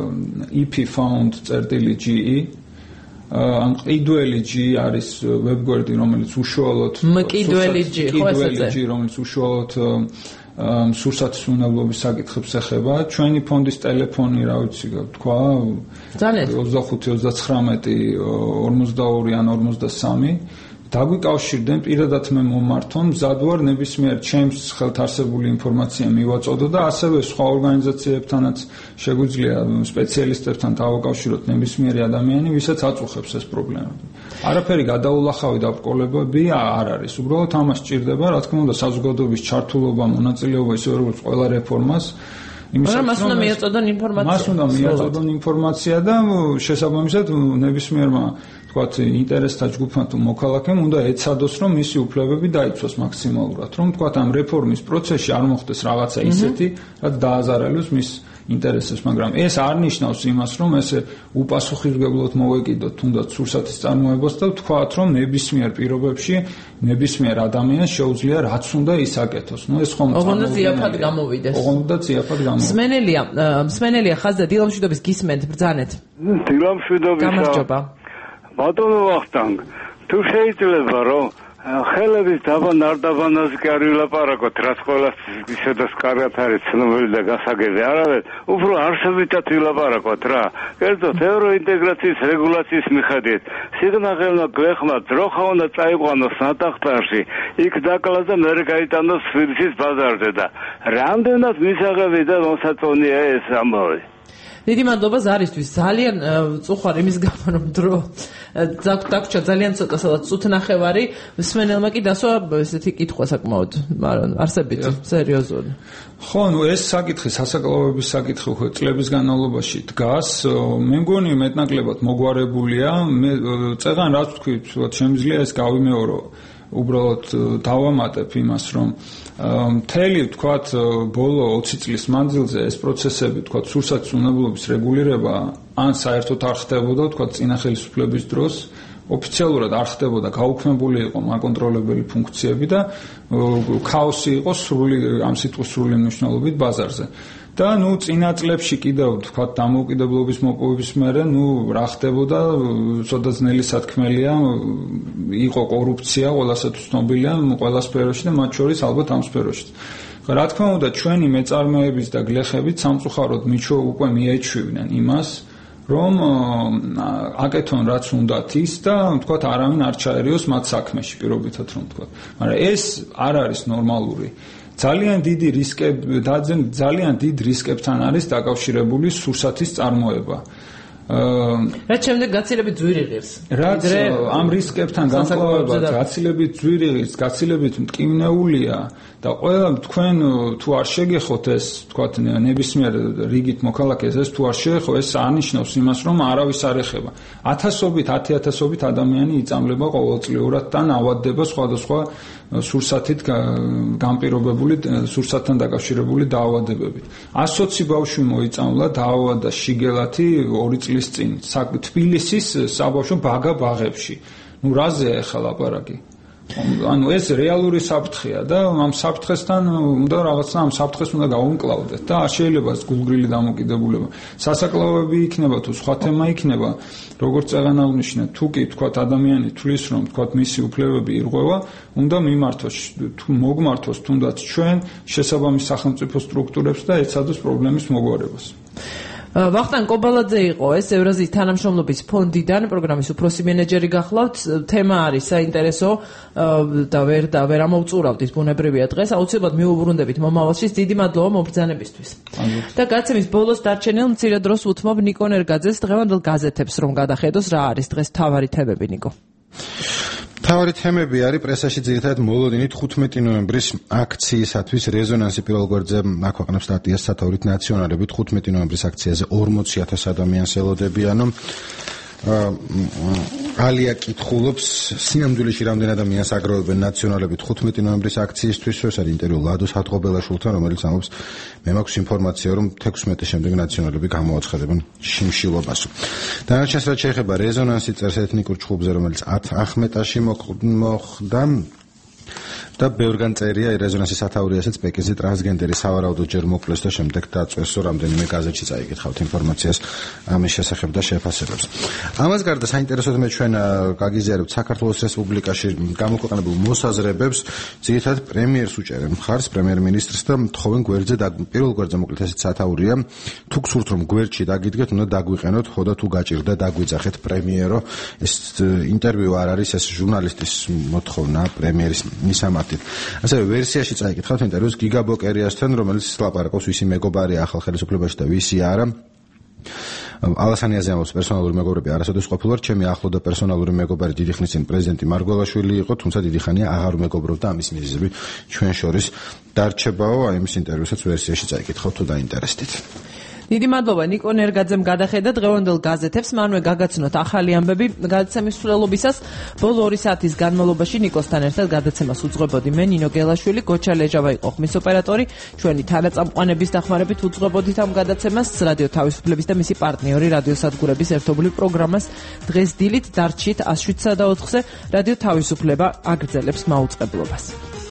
Speaker 14: ი პი found წერტილი ჯი ი ან ყიდველი G არის ვებგვერდი, რომელიც უშუალოდ
Speaker 2: მყიდველი G, ხო ესეც,
Speaker 14: რომელიც უშუალოდ სურსათმოქმედების საკითხებს ეხება. ჩვენი ფონდის ტელეფონი, რა ვიცი, თქვა ოცდახუთი ოცდაცხრამეტი ორმოცდაორი ან ორმოცდასამი. დაგვიკავშირდნენ, პირადად მე მომართონ, მზად ვარ ნებისმიერ ჩემს ხელთ არსებული ინფორმაცია მივაწოდო და ასევე სხვა ორგანიზაციებთანაც შეგვიძლია სპეციალისტებთან დავაკავშიროთ ნებისმიერი ადამიანი, ვისაც აწუხებს ეს პრობლემა. არაფერი გადაულახავი დაბრკოლებები არ არის. უბრალოდ ამას სჭირდება, რა თქმა უნდა, საზოგადოების ჩართულობა, მონაწილეობა, ისე როგორც ყველა რეფორმას.
Speaker 2: მაგრამ მას უნდა მიაწოდონ ინფორმაცია.
Speaker 14: მას უნდა მიაწოდონ ინფორმაცია და შესაბამისად ნებისმიერმა თქვათ ინტერესთა ჯგუფმა თუ მოქალაქემ უნდა ეცადოს, რომ მისი უფლებები დაიცვას მაქსიმალურად, რომ თქვათ ამ რეფორმის პროცესში არ მოხდეს რაღაცა ისეთი, რაც დააზარალოს მის ინტერესებს, მაგრამ ეს არ ნიშნავს იმას, რომ ესე უპასუხისმგებლოდ მოვეკიდოთ თუნდაც სურსათის წარმოებას და ვთქვათ, რომ ნებისმიერ პირობებში ნებისმიერ ადამიანს შეუძლია რაც უნდა ისაკეთოს. ნუ ეს ხომ
Speaker 2: ოღონდ ზიაფად გამოვიდეს.
Speaker 14: ოღონდ ზიაფად გამოვიდეს.
Speaker 2: მსმენელია, მსმენელია ხაზზე დილამშვიდობის გისმენთ, ბრძანეთ.
Speaker 15: დილამშვიდობის.
Speaker 2: გამარჯობა.
Speaker 15: ბატონო ვახტანგ, თუ შეიძლება რომ ხელების დაბან არ დაბანას კი არ ვილაპარაკოთ, რაც ყველას ისედაც კარგად არის ცნობილი და გასაგები. არავე, უფრო არსებითად ვილაპარაკოთ რა. კერძოდ ევროინტეგრაციის რეგულაციის მიხედვით, სიგნალმა გლეხმა ძროხა უნდა წაიყვანოს ნატახტარში, იქ დაკლას და მერე გაიტანოს სვირცის ბაზარზე და რამდენად მისაღები და მოსაწონია ეს ამბავი.
Speaker 2: დიდი მადლობა ზარისთვის. ძალიან წუხარ იმის გამო, რომ დრო დაგჭა ძალიან ცოტა, სადაც წუთნახევარი, მსმენელმა კი დასვა ესეთი კითხვა საკმაოდ, მაგრამ არსებით სერიოზული.
Speaker 14: ხო, ნუ ეს საკითხი, სასაკლაოების საკითხი ხო წლების განმავლობაში დგას. მე მგონი მეტნაკლებად მოგვარებულია. მე წეგან რაც თქვი, შემიძლია ეს გავიმეორო. უბრალოდ დავამატებ იმას, რომ მთელი თქვათ ბოლო ოცი წლის მანძილზე ეს პროცესები თქვათ სურსათმოქმედების რეგულირება ან საერთოდ არ ხდებოდა თქვათ წინა ხელისუფლების დროს, ოფიციალურად არ ხდებოდა, გაუქმებული იყო მაკონტროლებელი ფუნქციები და ქაოსი იყო სრული ამ სიტყვის სრული მნიშვნელობით ბაზარზე. და ნუ წინა წლებში კიდევ თქვათ დამოუკიდებლობის მოპოვების მერე ნუ რა ხდებოდა, ცოტა ძნელი სათქმელია, იყო კორუფცია, ყველასათვის ცნობილია ყველა სფეროში და მათ შორის ალბათ ამ სფეროში. რა თქმა უნდა, ჩვენი მეწარმეების და გლეხებით სამწუხაროდ მიჩო უკვე მიეჩვივნენ იმას, რომ აკეთონ რაც უნდათ ის და თქვათ არავინ არ ჩაერიოს მათ საქმეში პირობითად რომ თქვათ. მაგრამ ეს არ არის ნორმალური. ძალიან დიდი რისკები, ძალიან დიდ რისკებთან არის დაკავშირებული სურსათის წარმოება.
Speaker 2: რაც შემდეგ გაცილებით ძვირი ღირს.
Speaker 14: რაც ამ რისკებთან განსხვავებით გაცილებით ძვირი ღირს, გაცილებით მტკივნეულია და ყველა თქვენ თუ არ შეგეხოთ ეს, თქვათ ნებისმიერ რიგით მოქალაქეს ეს თუ არ შეგეხო, ეს არნიშნავს იმას, რომ არავის არ ეხება. ათასობით, ათი ათასობით ადამიანი იწამლება ყოველწლიურად და ავადდება სხვადასხვა სურსათით განპირობებული, სურსათთან დაკავშირებული დაავადებებით. ასოცი ბავშვი მოიწამლა დაავადდა შიგელათი ორი წლის წინ თბილისის საბავშვო ბაგა ბაღებში. ნუ რაზეა ახლა ლაპარაკი? ანუ ეს რეალური საფრთხეა და ამ საფრთხესთან უნდა რაღაცა ამ საფრთხეს უნდა გავუმკლავდეთ და არ შეიძლება გულგრილი დამოკიდებულება. სასაკლაოები იქნება თუ სხვა თემა იქნება, როგორც წეგან აღნიშნე, თუ კი თქვათ ადამიანი თulis რომ თქვათ მისი უფლებები ირღვევა, უნდა მიმართოს თუ მოგმართოს თუნდაც ჩვენ შესაბამის სახელმწიფო სტრუქტურებს და ეცადოს პრობლემის მოგვარებას.
Speaker 2: ვახტანგ კობალაძე იყო ეს ევრაზიის თანამშრომლობის ფონდიდან პროგრამის უფროსი მენეჯერი გახლავთ. თემა არის საინტერესო და ვერ და ვერ ამოვწურავდით, ბუნებრივია დღეს. აუცილებლად მიუბრუნდებით მომავალში. დიდი მადლობა მობრძანებისთვის. და გაცემის ბოლოს დარჩენილ მცირე დროს უთმობ ნიკო ნერგაძეს დღევანდელ გაზეთებს რომ გადახედოს რა არის დღეს მთავარი თემები, ნიკო.
Speaker 3: მთავარი თემები არის პრესაში ძირითადად მოლოდინით ხუთმეტი ნოემბრის აქციისათვის რეზონანსი პირველ გვერდზე აქვეყნებს სტატიას სათაურით ნაციონალებით ხუთმეტი ნოემბრის აქციაზე ორმოცი ათას ადამიანს ელოდებიანო. ალია კითხულობს სინამდვილეში რამდენ ადამიანს აგროვებენ ნაციონალები თხუთმეტი ნოემბრის აქციისთვის, ეს არის ინტერვიუ ლადოს ჰატყობელაშვილთან, რომელიც ამბობს, მე მაქვს ინფორმაცია, რომ თექვსმეტი შემდეგ ნაციონალები გამოაცხადებენ შიმშილობას. დანარჩენს რაც შეეხება რეზონანსი წერს ეთნიკურ ჩხუბზე, რომელიც ახმეტაში მოხდა და ბევრგან წერია რეზონანსის სათაური ასეც პეკინზე ტრანსგენდერი სავარაუდოდ ჯერ მოკლეს და შემდეგ დაწვესო, რამდენიმე გაზეთში წაიკითხავთ ინფორმაციას ამის შესახებ და შეფასებებს. ამას გარდა საინტერესოდ მე ჩვენ გაგიზიარებთ საქართველოს რესპუბლიკაში გამოქვეყნებულ მოსაზრებებს, ძირითადად პრემიერს უჭერენ მხარს, პრემიერ-მინისტრს და თხოვენ გვერდზე პირველ გვერდზე მოკლედ ესეც სათაურია, თუ გსურთ რომ გვერდში დაგიდგეთ, უნდა დაგვიყენოთ, ხო და თუ გაჭირდა დაგვიძახეთ პრემიერო. ეს ინტერვიუ არ არის, ეს ჟურნალისტის მოთხოვნა პრემიერის მისამართი. ასევე ვერსიაში წაიკითხავთ ინტერვიუს გიგა ბოკერიასთან, რომელიც ლაპარაკობს ვისი მეგობარია ახალ ხელისუფლებაში და ვისი არა. ალასანიაზე ამბობს, პერსონალური მეგობრები არასოდეს ყოფილვარ, ჩემი ახლო და პერსონალური მეგობარი დიდი ხნის წინ პრეზიდენტი მარგველაშვილი იყო, თუმცა დიდი ხანია აღარ მეგობრობ და ამის მიზეზები ჩვენ შორის დარჩებაო. აი ამის ინტერვიუსაც ვერსიაში წაიკითხავთ თუ დაინტერესდით.
Speaker 2: დიდი მადლობა ნიკო ნერგაძემ გადახედა დღევანდელ გაზეთებს, მანვე გაგაცნოთ ახალი ამბები გადაცემის მსვლელობისას. ბოლო ორი საათის განმავლობაში ნიკოსთან ერთად გადაცემას უძღვებოდი მე, ნინო გელაშვილი, გოჩა ლეჯავა იყო ხმის ოპერატორი. ჩვენი თანაწამყვანების დახმარებით უძღვებოდით ამ გადაცემას, რადიო თავისუფლების და მისი პარტნიორი რადიოსადგურების ერთობლივ პროგრამას. დღეს დილით დარჩით ას შვიდსა და ოთხზე რადიო თავისუფლება აგრძელებს მაუწყებლობას.